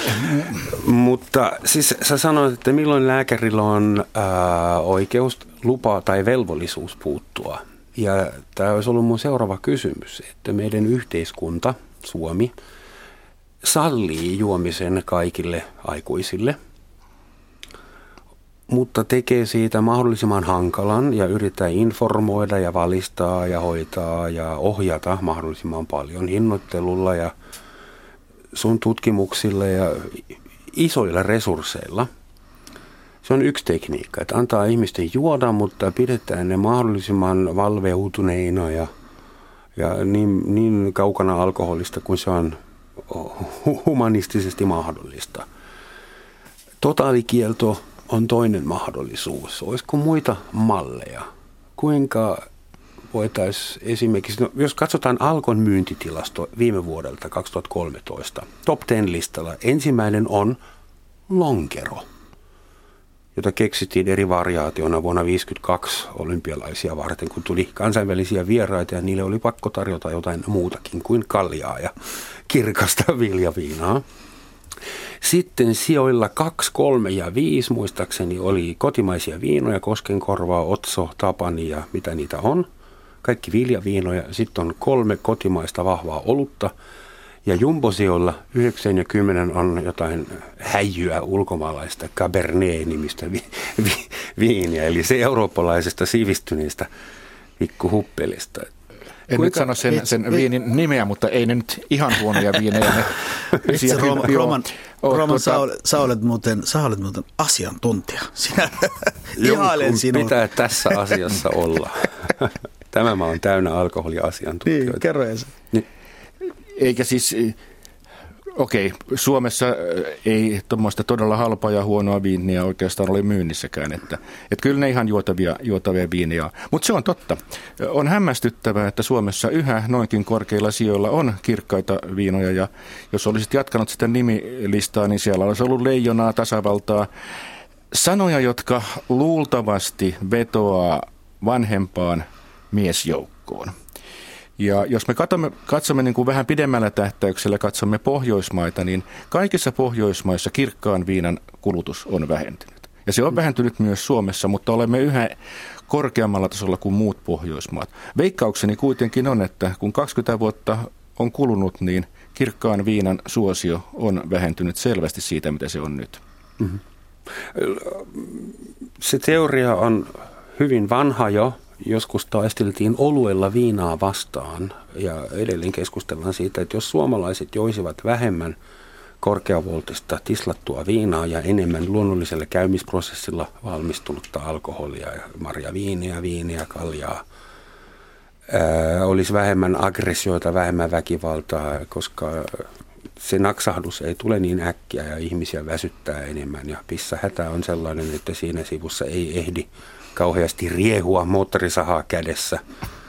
S4: Mutta siis sä sanoit, että milloin lääkärillä on ää, oikeus, lupa tai velvollisuus puuttua. Ja tämä olisi ollut mun seuraava kysymys, että meidän yhteiskunta, Suomi, sallii juomisen kaikille aikuisille, mutta tekee siitä mahdollisimman hankalan ja yrittää informoida ja valistaa ja hoitaa ja ohjata mahdollisimman paljon hinnoittelulla ja sun tutkimuksilla ja isoilla resursseilla. Se on yksi tekniikka, että antaa ihmisten juoda, mutta pidetään ne mahdollisimman valveutuneina ja, ja niin, niin kaukana alkoholista kuin se on humanistisesti mahdollista. Totaalikielto on toinen mahdollisuus. Olisiko muita malleja? Kuinka voitaisiin esimerkiksi, no, jos katsotaan Alkon myyntitilasto viime vuodelta kaksituhattakolmetoista, top kymmenen listalla ensimmäinen on lonkero, jota keksittiin eri variaationa vuonna tuhatyhdeksänsataaviisikymmentäkaksi olympialaisia varten, kun tuli kansainvälisiä vieraita ja niille oli pakko tarjota jotain muutakin kuin kaljaa ja kirkasta viljaviinaa. Sitten sijoilla kaksi, kolme ja viisi muistaakseni oli kotimaisia viinoja, Koskenkorva, Otso, Tapani ja mitä niitä on. Kaikki viljaviinoja. Sitten on kolme kotimaista vahvaa olutta. Ja jumbosijoilla yhdeksän ja kymmenen on jotain häijyä ulkomaalaista Cabernet-nimistä vi- vi- viiniä. Eli se eurooppalaisesta sivistyneestä pikkuhuppelista.
S6: En Kuinka, nyt sano sen, et, sen viinin nimeä, mutta ei ne nyt ihan huonoja viinejä.
S5: Itse Roman, Roman, Roman tuota, sä, olet, sä, olet muuten, sä olet muuten asiantuntija. Sinä ihailen sinua.
S4: Pitää tässä asiassa olla. Tämä maa on täynnä alkoholiasiantuntijoita.
S5: Niin, kerro ensin. Niin.
S6: Eikä siis, okei, okay, Suomessa ei tuommoista todella halpaa ja huonoa viiniä oikeastaan ole myynnissäkään, että, että kyllä ne ihan juotavia, juotavia viiniä. Mutta se on totta. On hämmästyttävää, että Suomessa yhä noinkin korkeilla sijoilla on kirkkaita viinoja, ja jos olisit jatkanut sitä nimilistaa, niin siellä olisi ollut Leijonaa, Tasavaltaa, sanoja, jotka luultavasti vetoaa vanhempaan miesjoukkoon. Ja jos me katsomme, katsomme niin kuin vähän pidemmällä tähtäyksellä, katsomme Pohjoismaita, niin kaikissa Pohjoismaissa kirkkaan viinan kulutus on vähentynyt. Ja se on vähentynyt myös Suomessa, mutta olemme yhä korkeammalla tasolla kuin muut Pohjoismaat. Veikkaukseni kuitenkin on, että kun kaksikymmentä vuotta on kulunut, niin kirkkaan viinan suosio on vähentynyt selvästi siitä, mitä se on nyt.
S4: Mm-hmm. Se teoria on hyvin vanha jo. Joskus taisteltiin oluella viinaa vastaan ja edelleen keskustellaan siitä, että jos suomalaiset joisivat vähemmän korkeavoltista tislattua viinaa ja enemmän luonnollisella käymisprosessilla valmistunutta alkoholia ja marjaviiniä, viiniä, kaljaa, ää, olisi vähemmän aggressioita, vähemmän väkivaltaa, koska se naksahdus ei tule niin äkkiä ja ihmisiä väsyttää enemmän ja pissahätä on sellainen, että siinä sivussa ei ehdi kauheasti riehua moottorisahaa kädessä.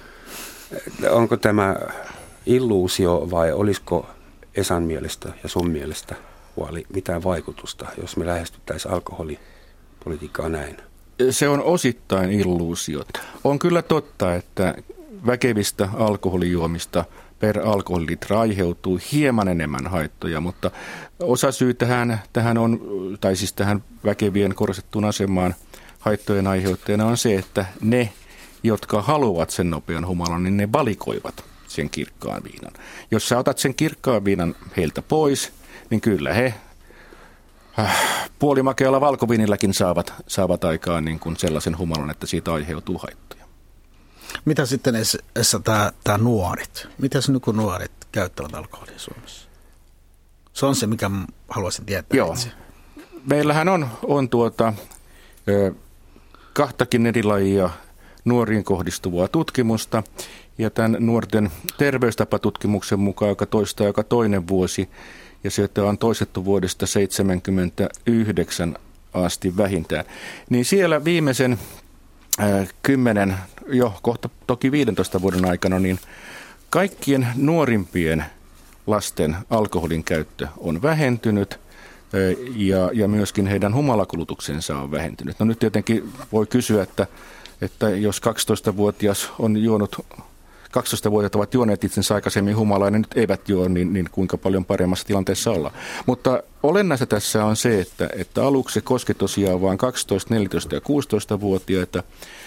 S4: Onko tämä illuusio vai olisiko Esan mielestä ja sun mielestä huoli mitään vaikutusta, jos me lähestyttäisiin alkoholipolitiikkaa näin?
S6: Se on osittain illuusio. On kyllä totta, että väkevistä alkoholijuomista per alkoholilitra aiheutuu hieman enemmän haittoja, mutta osa syy tähän, tähän on, tai siis tähän väkevien korotettuun asemaan haittojen aiheuttajana on se, että ne, jotka haluavat sen nopean humalan, niin ne valikoivat sen kirkkaan viinan. Jos sä otat sen kirkkaan viinan heiltä pois, niin kyllä he äh, puolimakealla valkoviinilläkin saavat, saavat aikaan niin kuin sellaisen humalan, että siitä aiheutuu haittoja.
S5: Mitä sitten Essa tämä nuoret? Mitäs nykynuoret käyttävät alkoholia Suomessa? Se on se, mikä haluaisin tietää.
S6: Joo. Itse. Meillähän on, on tuota... Ö, kahtakin eri lajia nuoriin kohdistuvaa tutkimusta, ja tämän nuorten terveystapatutkimuksen mukaan, joka toistaa joka toinen vuosi, ja sieltä on toistettu vuodesta seitsemänkymmentäyhdeksän asti vähintään, niin siellä viimeisen äh, kymmenen, jo kohta toki viidentoista vuoden aikana, niin kaikkien nuorimpien lasten alkoholin käyttö on vähentynyt, Ja, ja myöskin heidän humalakulutuksensa on vähentynyt. No nyt tietenkin voi kysyä, että, että jos kaksitoistavuotias on juonut, kaksitoistavuotiaat ovat juoneet itsensä aikaisemmin humalaa ja nyt eivät juo, niin, niin kuinka paljon paremmassa tilanteessa olla. Mutta olennaista tässä on se, että, että aluksi se koski tosiaan vain kaksitoista, neljätoista ja kuusitoistavuotiaita.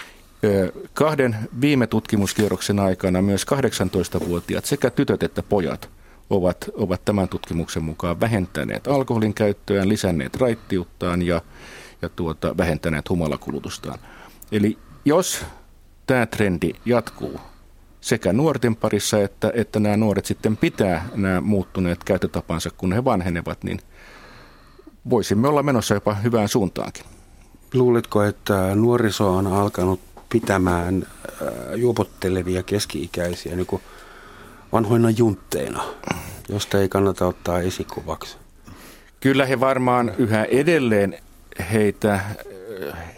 S6: Kahden viime tutkimuskierroksen aikana myös kahdeksantoistavuotiaat sekä tytöt että pojat Ovat, ovat tämän tutkimuksen mukaan vähentäneet alkoholin käyttöään, lisänneet raittiuttaan ja, ja tuota, vähentäneet humalakulutustaan. Eli jos tämä trendi jatkuu sekä nuorten parissa, että, että nämä nuoret sitten pitää nämä muuttuneet käyttötapansa, kun he vanhenevat, niin voisimme olla menossa jopa hyvään suuntaankin.
S4: Luuletko, että nuoriso on alkanut pitämään juopottelevia keski-ikäisiä niin kuin vanhoina juntteina, josta ei kannata ottaa esikuvaksi?
S6: Kyllä he varmaan yhä edelleen heitä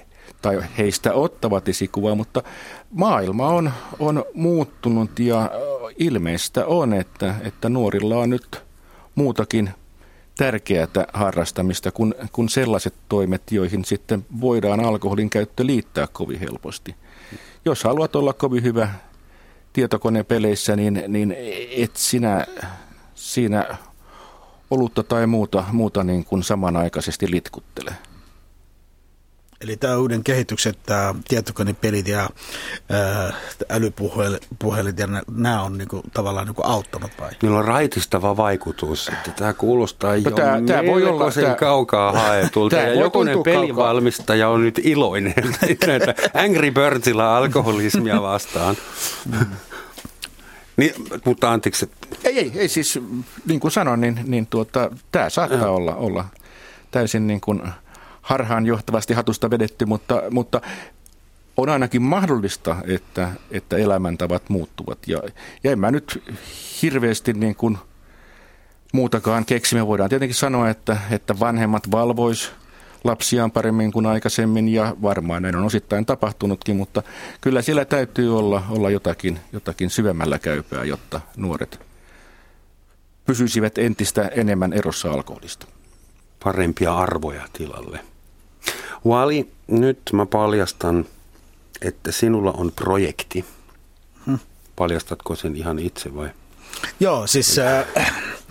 S6: tai heistä ottavat esikuvaa, mutta maailma on, on muuttunut ja ilmeistä on, että, että nuorilla on nyt muutakin tärkeää harrastamista kuin, kuin sellaiset toimet, joihin sitten voidaan alkoholin käyttö liittää kovin helposti. Jos haluat olla kovin hyvä tietokonepeleissä, niin, niin et sinä siinä olutta tai muuta, muuta niin kuin samanaikaisesti litkuttele.
S5: Eli tämä uuden kehitykset, tämä tietokonepelit ja ää, älypuhelit ja nämä on niinku, tavallaan niinku auttanut vai?
S4: Niillä on raitistava vaikutus. Että tämä kuulostaa jo
S6: tämä, tämä voi olla sen
S4: kaukaa haetulta. Ja jokunen pelivalmistaja on nyt iloinen näitä Angry Birdsilla alkoholismia vastaan. Mm. Niin, mutta anteeksi.
S6: Ei, ei, ei siis, niin kuin sanoin, niin, niin tuota, tämä saattaa olla, olla täysin niin kuin harhaan johtavasti hatusta vedetty, mutta, mutta on ainakin mahdollista, että, että elämäntavat muuttuvat. Ja, ja en mä nyt hirveästi niin kuin muutakaan keksi. Me voidaan tietenkin sanoa, että, että vanhemmat valvois lapsiaan paremmin kuin aikaisemmin, ja varmaan näin on osittain tapahtunutkin, mutta kyllä siellä täytyy olla, olla jotakin, jotakin syvemmällä käypää, jotta nuoret pysyisivät entistä enemmän erossa alkoholista.
S4: Parempia arvoja tilalle. Wally, nyt mä paljastan, että sinulla on projekti. Hmm. Paljastatko sen ihan itse vai?
S5: Joo, siis äh,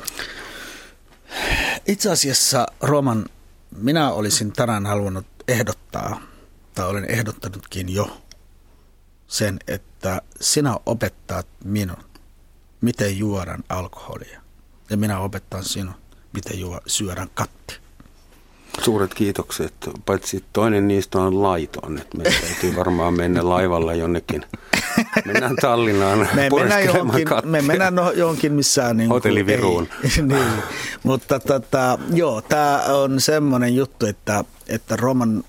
S5: itse asiassa Roman, minä olisin tänään halunnut ehdottaa, tai olen ehdottanutkin jo sen, että sinä opettaa minun, miten juodaan alkoholia. Ja minä opetan sinun, miten juo, syödään katti.
S4: Suuret kiitokset, paitsi toinen niistä on laiton, että meidän täytyy varmaan mennä laivalla jonnekin. Mennään Tallinnaan
S5: me mennään johonkin, me mennään no, johonkin missään. Niin
S4: Hotelli Viruun.
S5: Niin. Mutta tota, joo, tämä on semmoinen juttu, että, että Roman,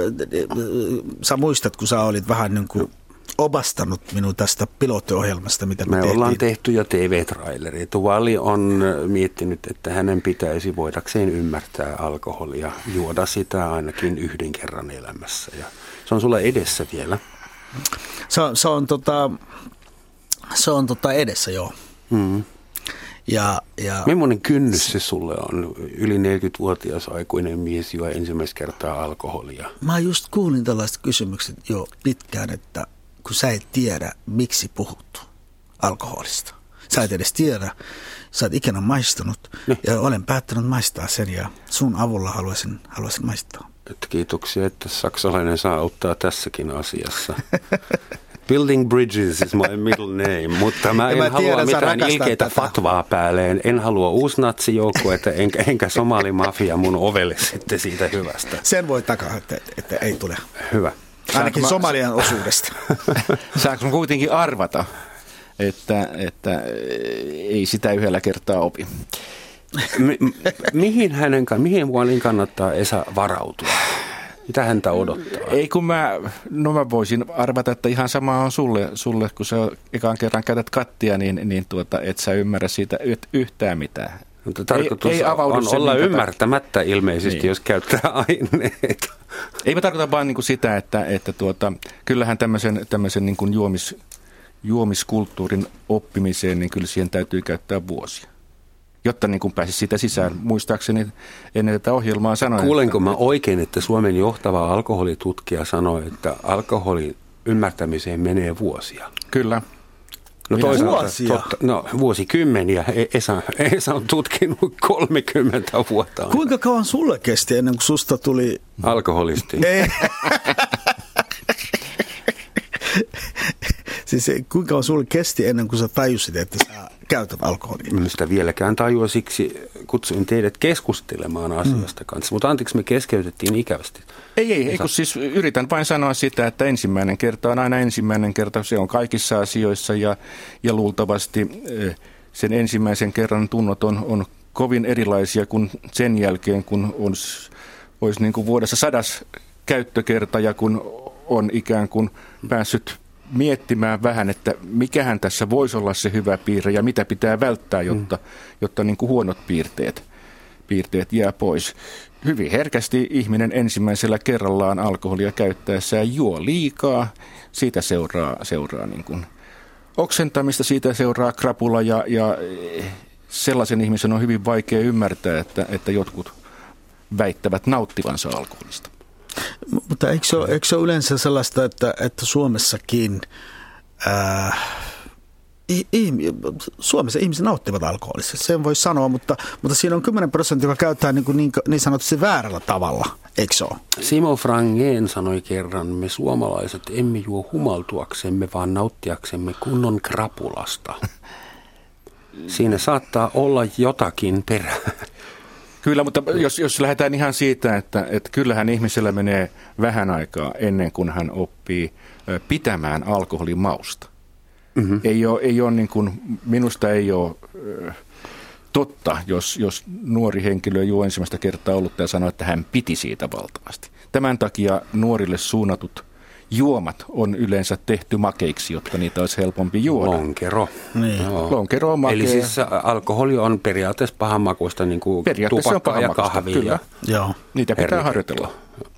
S5: sä muistat, kun sä olit vähän niin kuin opastanut minun tästä pilottiohjelmasta, mitä me, me tehtiin.
S4: ollaan tehty jo T V-traileri. Wally on miettinyt, että hänen pitäisi voidakseen ymmärtää alkoholia, juoda sitä ainakin yhden kerran elämässä. Ja se on sulla edessä vielä.
S5: Se on, se on, tota, se on tota edessä, joo.
S4: Mm.
S5: Ja, ja,
S4: millainen kynnys se sulle on? Yli neljäkymmentävuotias aikuinen mies juo ensimmäistä kertaa alkoholia.
S5: Mä just kuulin tällaiset kysymykset jo pitkään, että kun sä et tiedä, miksi puhut alkoholista. Sä et edes tiedä, sä et ikinä maistanut ne. Ja olen päättänyt maistaa sen ja sun avulla haluaisin, haluaisin maistaa.
S4: Että kiitoksia, että saksalainen saa auttaa tässäkin asiassa. Building Bridges is my middle name, mutta mä en mä halua tiedän, mitään ilkeitä tätä fatvaa päälleen. En halua uusnatsijoukkuetta, enkä, enkä somalimafia mun ovelle sitten siitä hyvästä.
S5: Sen voi takaa, että, että ei tule.
S4: Hyvä.
S5: Ainakin mä Somalian osuudesta.
S6: Saanko mä kuitenkin arvata, että, että ei sitä yhdellä kertaa opi?
S4: Mi- mihin hänen mihin Wallin kannattaa Esa varautua? Mitä häntä odottaa?
S6: Ei kun mä, no mä voisin arvata, että ihan sama on sulle, sulle kun sä ekan kerran käytät kattia, niin, niin tuota, et sä ymmärrä siitä yhtään mitään.
S4: Mutta tarkoitus ei, ei on olla ymmärtämättä ilmeisesti, niin. Jos käyttää aineita.
S6: Ei mä tarkoita vaan niin kuin sitä, että, että tuota, kyllähän tämmöisen, tämmöisen niin kuin juomis, juomiskulttuurin oppimiseen, niin kyllä siihen täytyy käyttää vuosia. Jotta niin kuin pääsisi siitä sisään. Muistaakseni ennen tätä ohjelmaa sanoin.
S4: Kuulenko
S6: että,
S4: mä oikein, että Suomen johtava alkoholitutkija sanoi, että alkoholin ymmärtämiseen menee vuosia?
S6: Kyllä.
S4: No toisaalta, totta, no vuosikymmeniä. Esa, Esa on tutkinut kolmekymmentä vuotta.
S5: Kuinka kauan sulle kesti ennen kuin susta tuli
S4: alkoholisti?
S5: Ei. Siis kuinka kauan sulle kesti ennen kuin sä tajusit, että sä käytät alkoholia?
S4: Mä sitä vieläkään tajua, siksi kutsuin teidät keskustelemaan asiasta mm. kanssa. Mutta anteeksi, me keskeytettiin ikävästi.
S6: Ei, ei, ei kun siis yritän vain sanoa sitä, että ensimmäinen kerta on aina ensimmäinen kerta. Se on kaikissa asioissa ja, ja luultavasti sen ensimmäisen kerran tunnot on, on kovin erilaisia kuin sen jälkeen, kun olisi, olisi niin kuin vuodessa sadas käyttökerta ja kun on ikään kuin päässyt miettimään vähän, että mikähän tässä voisi olla se hyvä piirre ja mitä pitää välttää, jotta, mm. jotta niin kuin huonot piirteet, piirteet jää pois. hyvin herkästi ihminen ensimmäisellä kerrallaan alkoholia käyttäessään juo liikaa. Siitä seuraa, seuraa niin kuin oksentamista, siitä seuraa krapula ja, ja sellaisen ihmisen on hyvin vaikea ymmärtää, että, että jotkut väittävät nauttivansa alkoholista.
S5: Mutta eikö se ole, eikö se ole yleensä sellaista, että, että Suomessakin, ää, Suomessa ihmiset nauttivat alkoholista, sen voi sanoa, mutta, mutta siinä on kymmenen prosenttia, joka käyttää niin, niin, niin sanotusti väärällä tavalla, eikö se ole?
S4: Simo Frangén sanoi kerran, me suomalaiset emme juo humaltuaksemme, vaan nauttiaksemme kunnon krapulasta. Siinä saattaa olla jotakin perää.
S6: Kyllä, mutta jos, jos lähdetään ihan siitä, että, että kyllähän ihmisellä menee vähän aikaa ennen kuin hän oppii pitämään alkoholin mausta. Mm-hmm. Ei ole, ei ole niin kuin, minusta ei ole äh, totta, jos, jos nuori henkilö juo ensimmäistä kertaa olutta ja sanoo, että hän piti siitä valtavasti. Tämän takia nuorille suunnatut juomat on yleensä tehty makeiksi, jotta niitä olisi helpompi juoda.
S4: Lonkero.
S5: Niin.
S4: Joo.
S6: Lonkero on makea.
S4: Eli siis alkoholi on periaatteessa pahanmakuista, niin kuin tupakkaa ja kahvia.
S6: Kyllä.
S5: Joo.
S6: Niitä pitää harjoitella.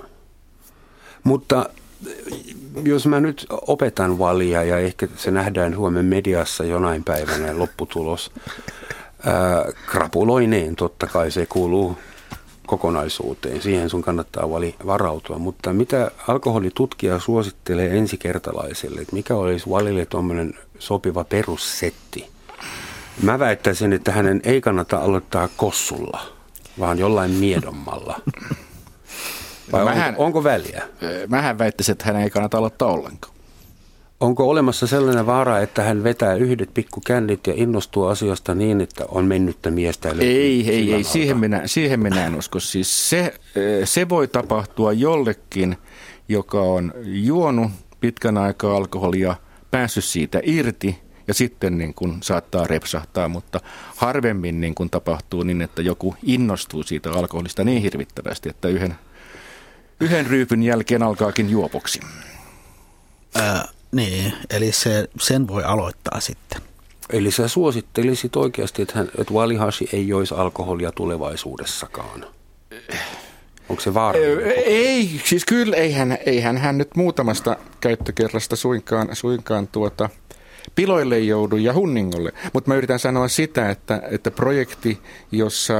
S4: Mutta jos mä nyt opetan valia ja ehkä se nähdään Suomen mediassa jonain päivänä lopputulos, ää, krapuloineen totta kai se kuuluu kokonaisuuteen. Siihen sun kannattaa vali varautua. Mutta mitä alkoholitutkija suosittelee ensikertalaiselle, että mikä olisi valille tuommoinen sopiva perussetti? Mä väittäisin, että hänen ei kannata aloittaa kossulla, vaan jollain miedommalla. Vai mähän, onko, onko väliä?
S6: Mähän väittäisin, että hän ei kannata aloittaa ollenkaan.
S4: Onko olemassa sellainen vaara, että hän vetää yhdet pikkukännit ja innostuu asiasta niin, että on mennyttä miestä?
S6: Ei, ei, ei. Siihen minä, siihen minä en usko. Siis se, se voi tapahtua jollekin, joka on juonut pitkän aikaa alkoholia, päässyt siitä irti ja sitten niin kuin saattaa repsahtaa, mutta harvemmin niin kuin tapahtuu niin, että joku innostuu siitä alkoholista niin hirvittävästi, että yhden, yhden ryypyn jälkeen alkaakin juopoksi.
S5: Ää, niin, eli se, sen voi aloittaa sitten.
S4: Eli sä suosittelisit oikeasti, että, hän, että Wali Hashi ei joisi alkoholia tulevaisuudessakaan? Onko se vaarallinen?
S6: Ei, siis kyllä eihän, eihän hän nyt muutamasta käyttökerrasta suinkaan, suinkaan tuota piloille joudu ja hunningolle. Mutta mä yritän sanoa sitä, että, että projekti, jossa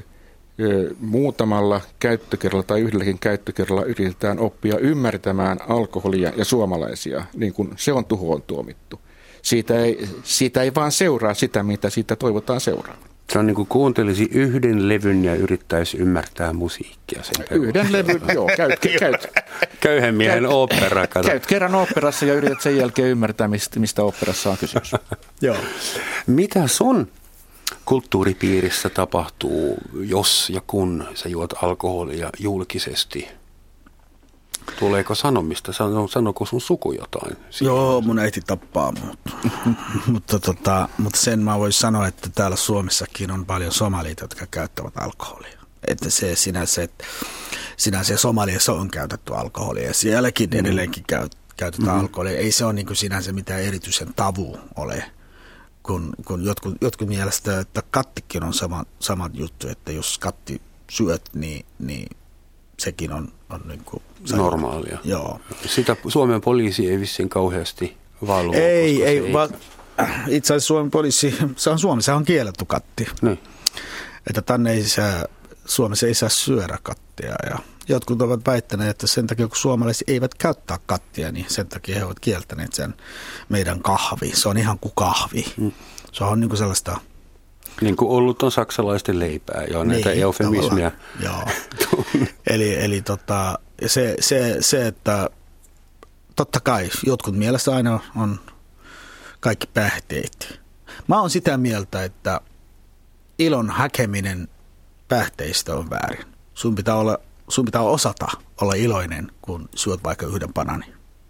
S6: muutamalla käyttökerralla tai yhdelläkin käyttökerralla yritetään oppia ymmärtämään alkoholia ja suomalaisia, niin kuin se on tuhoon tuomittu. Siitä ei, siitä ei vaan seuraa sitä, mitä siitä toivotaan seuraavan.
S4: Se on niin kuin kuuntelisi yhden levyn ja yrittäisi ymmärtää musiikkia. Sen
S6: yhden levyn, joo. Käyt, käyt,
S4: Köyhän miehen
S6: käyt,
S4: opera. Kato.
S6: Käyt kerran oopperassa ja yrität sen jälkeen ymmärtää, mistä, mistä oopperassa on kysymys.
S5: Joo.
S4: Mitä sun kulttuuripiirissä tapahtuu, jos ja kun sä juot alkoholia julkisesti? Tuleeko sanomista? Sano, sanoiko sun suku jotain?
S5: Joo, mun äiti tappaa mut. mutta, tota, mutta sen mä voin sanoa, että täällä Suomessakin on paljon somalit, jotka käyttävät alkoholia. Että se sinänsä, että sinänsä Somaliassa on käytetty alkoholia ja sielläkin mm. edelleenkin käy, käytetään mm-hmm. alkoholia. Ei se ole niin kuin sinänsä mitään erityisen tabu ole. Kun, kun jotkut, jotkut mielestä, että kattikin on sama, sama juttu, että jos katti syöt, niin, niin sekin on, on niin kuin
S4: normaalia.
S5: Joo.
S4: Sitä Suomen poliisi ei vissiin kauheasti valvo.
S5: Ei, ei,
S4: ei
S5: vaan itse asiassa Suomen poliisi, se on Suomessa on kielletty katti.
S4: Niin.
S5: Että tänne ei saa, Suomessa ei saa syödä kattia ja jotkut ovat väittäneet, että sen takia kun suomalaiset eivät käyttää kattia, niin sen takia he ovat kieltäneet sen meidän kahvi. Se on ihan kuin kahvi. Mm. Se on niin kuin sellaista.
S4: Niin kuin ollut on saksalaisten leipää, joo, niin, näitä eufemismia.
S5: Joo. eli eli tota, se, se, se, että totta kai jotkut mielestä aina on kaikki päihteet. Mä oon sitä mieltä, että ilon hakeminen päihteistä on väärin. Sun pitää, olla, sun pitää osata olla iloinen, kun syöt vaikka yhden bananin.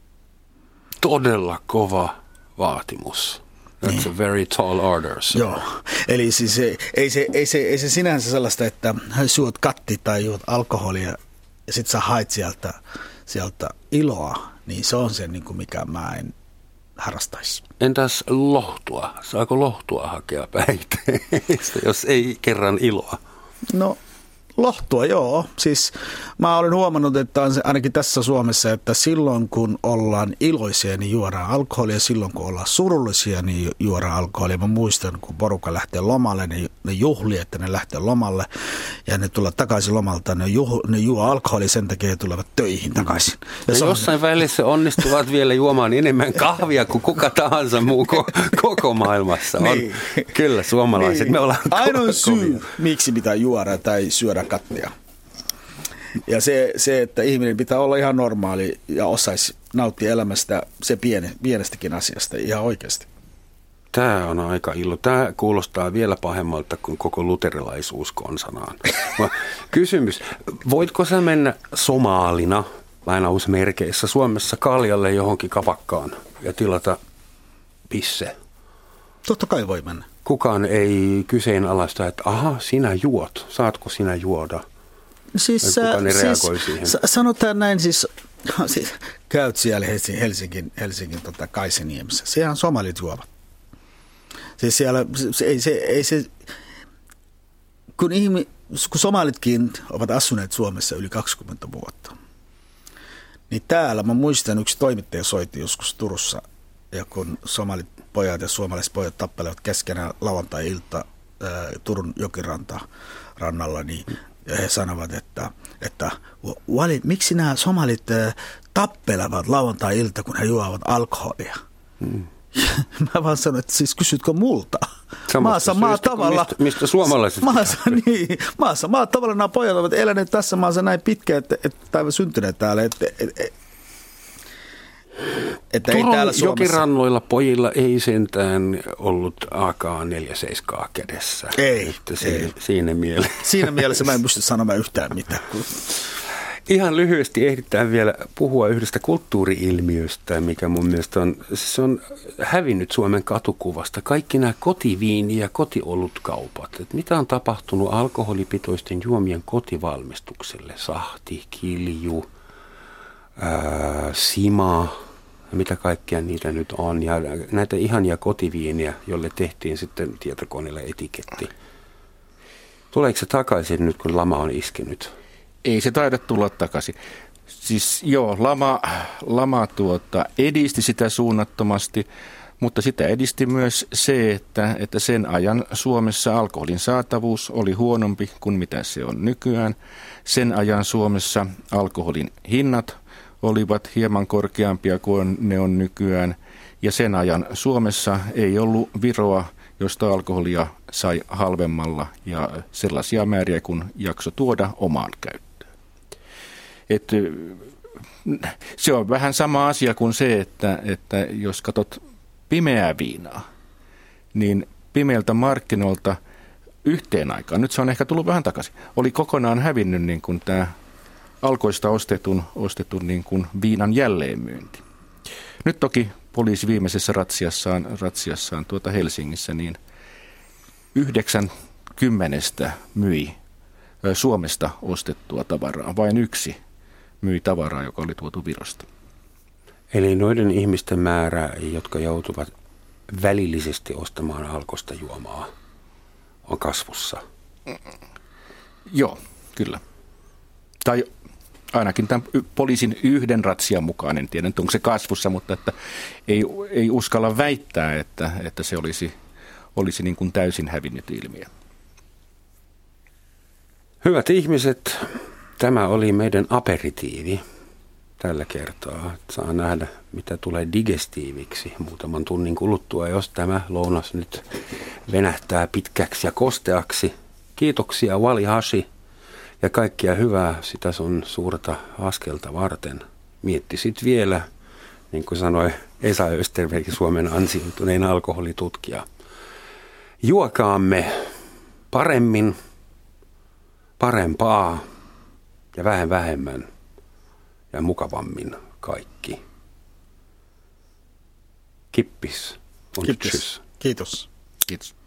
S4: Todella kova vaatimus. That's niin. A very tall order. So.
S5: Joo, eli siis ei, ei, se, ei, se, ei se sinänsä sellaista, että syöt katti tai juot alkoholia ja sit sä hait sieltä, sieltä iloa, niin se on se, niin kuin mikä mä en harrastaisi.
S4: Entäs lohtua? Saako lohtua hakea päihteistä, jos ei kerran iloa?
S5: No lohtua, joo. Siis mä olen huomannut, että on se, ainakin tässä Suomessa, että silloin kun ollaan iloisia, niin juodaan alkoholia. Silloin kun ollaan surullisia, niin juodaan alkoholia. Mä muistan, kun porukka lähtee lomalle, niin ne juhlii, että ne lähtee lomalle. Ja ne tulee takaisin lomalta, ne, juh, ne juo alkoholia sen takia, että tulevat töihin takaisin. Ja
S4: ja
S5: on...
S4: jossain välissä onnistuvat vielä juomaan enemmän kahvia kuin kuka tahansa muu ko- koko maailmassa on.
S5: Niin.
S4: Kyllä, suomalaiset.
S5: Niin.
S4: Me ollaan
S5: Ainoa
S4: ko-
S5: syy, miksi pitää juoda tai syödä kattia. Ja se, se, että ihminen pitää olla ihan normaali ja osaisi nauttia elämästä se piene, pienestäkin asiasta ihan oikeasti.
S4: Tämä on aika illo. Tämä kuulostaa vielä pahemmalta kuin koko luterilaisuus konsanaan. Kysymys, voitko sä mennä somaalina, lainausmerkeissä, Suomessa kaljalle johonkin kapakkaan ja tilata pisse?
S5: Totta kai voi mennä.
S4: Kukaan ei kyseenalaista, että aha, sinä juot. Saatko sinä juoda?
S5: Siis,
S4: kukaan ei
S5: siis
S4: reagoi siihen.
S5: Sanotaan näin, siis, siis käyt siellä Helsingin, Helsingin, Helsingin tota Kaisaniemessä. Siellä somalit juovat. Siis siellä, se, ei, se, ei se, kun, ihmi, kun somalitkin ovat asuneet Suomessa yli kaksikymmentä vuotta, niin täällä mä muistan, yksi toimittaja soitti joskus Turussa, ja kun somalit pojat ja suomalaiset pojat tappelevat keskenään lauantai-ilta ää, Turun jokiranta rannalla, niin ja he sanovat, että, että wali, miksi nämä somalit ää, tappelevat lauantai-ilta, kun he juovat alkoholia? Hmm. Mä vaan sanoin, että siis kysytkö multa? Maassa maa tavalla,
S4: mistä, mistä suomalaiset?
S5: Maassa, niin, maassa maa tavalla nämä pojat ovat eläneet tässä maassa näin pitkään, että, että tai syntyneet täällä, että, että, että ei täällä Suomessa.
S4: Jokirannoilla pojilla ei sentään ollut A K neljäkymmentäseitsemän kädessä.
S5: Ei,
S4: että siinä,
S5: ei.
S4: Siinä mielessä.
S5: Siinä mielessä mä en pysty sanomaan yhtään mitään.
S4: Ihan lyhyesti ehditään vielä puhua yhdestä kulttuuri-ilmiöstä, mikä mun mielestä on, se on hävinnyt Suomen katukuvasta. Kaikki nämä kotiviini- ja kotiolutkaupat. Et mitä on tapahtunut alkoholipitoisten juomien kotivalmistukselle? Sahti, kilju, ää, sima, mitä kaikkea niitä nyt on. Ja näitä ihania kotiviiniä, jolle tehtiin sitten tietokoneella etiketti. Tuleeko se takaisin nyt, kun lama on iskenyt?
S6: Ei se taida tulla takaisin. Siis joo, lama, lama tuota, edisti sitä suunnattomasti, mutta sitä edisti myös se, että, että sen ajan Suomessa alkoholin saatavuus oli huonompi kuin mitä se on nykyään. Sen ajan Suomessa alkoholin hinnat olivat hieman korkeampia kuin ne on nykyään. Ja sen ajan Suomessa ei ollut Viroa, josta alkoholia sai halvemmalla ja sellaisia määriä, kun jakso tuoda omaan käyttöön. Et, se on vähän sama asia kuin se, että, että jos katsot pimeää viinaa, niin pimeältä markkinoilta yhteen aikaan, nyt se on ehkä tullut vähän takaisin, oli kokonaan hävinnyt niin kuin tämä alkoista ostetun, ostetun niin kuin viinan jälleenmyynti. Nyt toki poliisi viimeisessä ratsiassaan, ratsiassaan tuota Helsingissä, niin yhdeksän kymmenestä myi Suomesta ostettua tavaraa, vain yksi myi tavaraa, joka oli tuotu Virosta.
S4: Eli noiden ihmisten määrä, jotka joutuvat välillisesti ostamaan alkosta juomaa, on kasvussa.
S6: Joo, kyllä. Tai ainakin tämän poliisin yhden ratsian mukaan, en tiedä, onko se kasvussa, mutta että ei, ei uskalla väittää, että, että se olisi, olisi niin kuin täysin hävinnyt ilmiö.
S4: Hyvät ihmiset, tämä oli meidän aperitiivi tällä kertaa. Saa nähdä, mitä tulee digestiiviksi muutaman tunnin kuluttua, jos tämä lounas nyt venähtää pitkäksi ja kosteaksi. Kiitoksia Wali Hashi ja kaikkia hyvää sitä sun suurta askelta varten. Miettisit vielä, niin kuin sanoi Esa Österberg, Suomen ansioitunein alkoholitutkija. Juokaamme paremmin, parempaa ja vähän vähemmän ja mukavammin kaikki. Kippis.
S5: Kippis. Kiitos.
S6: Kiitos.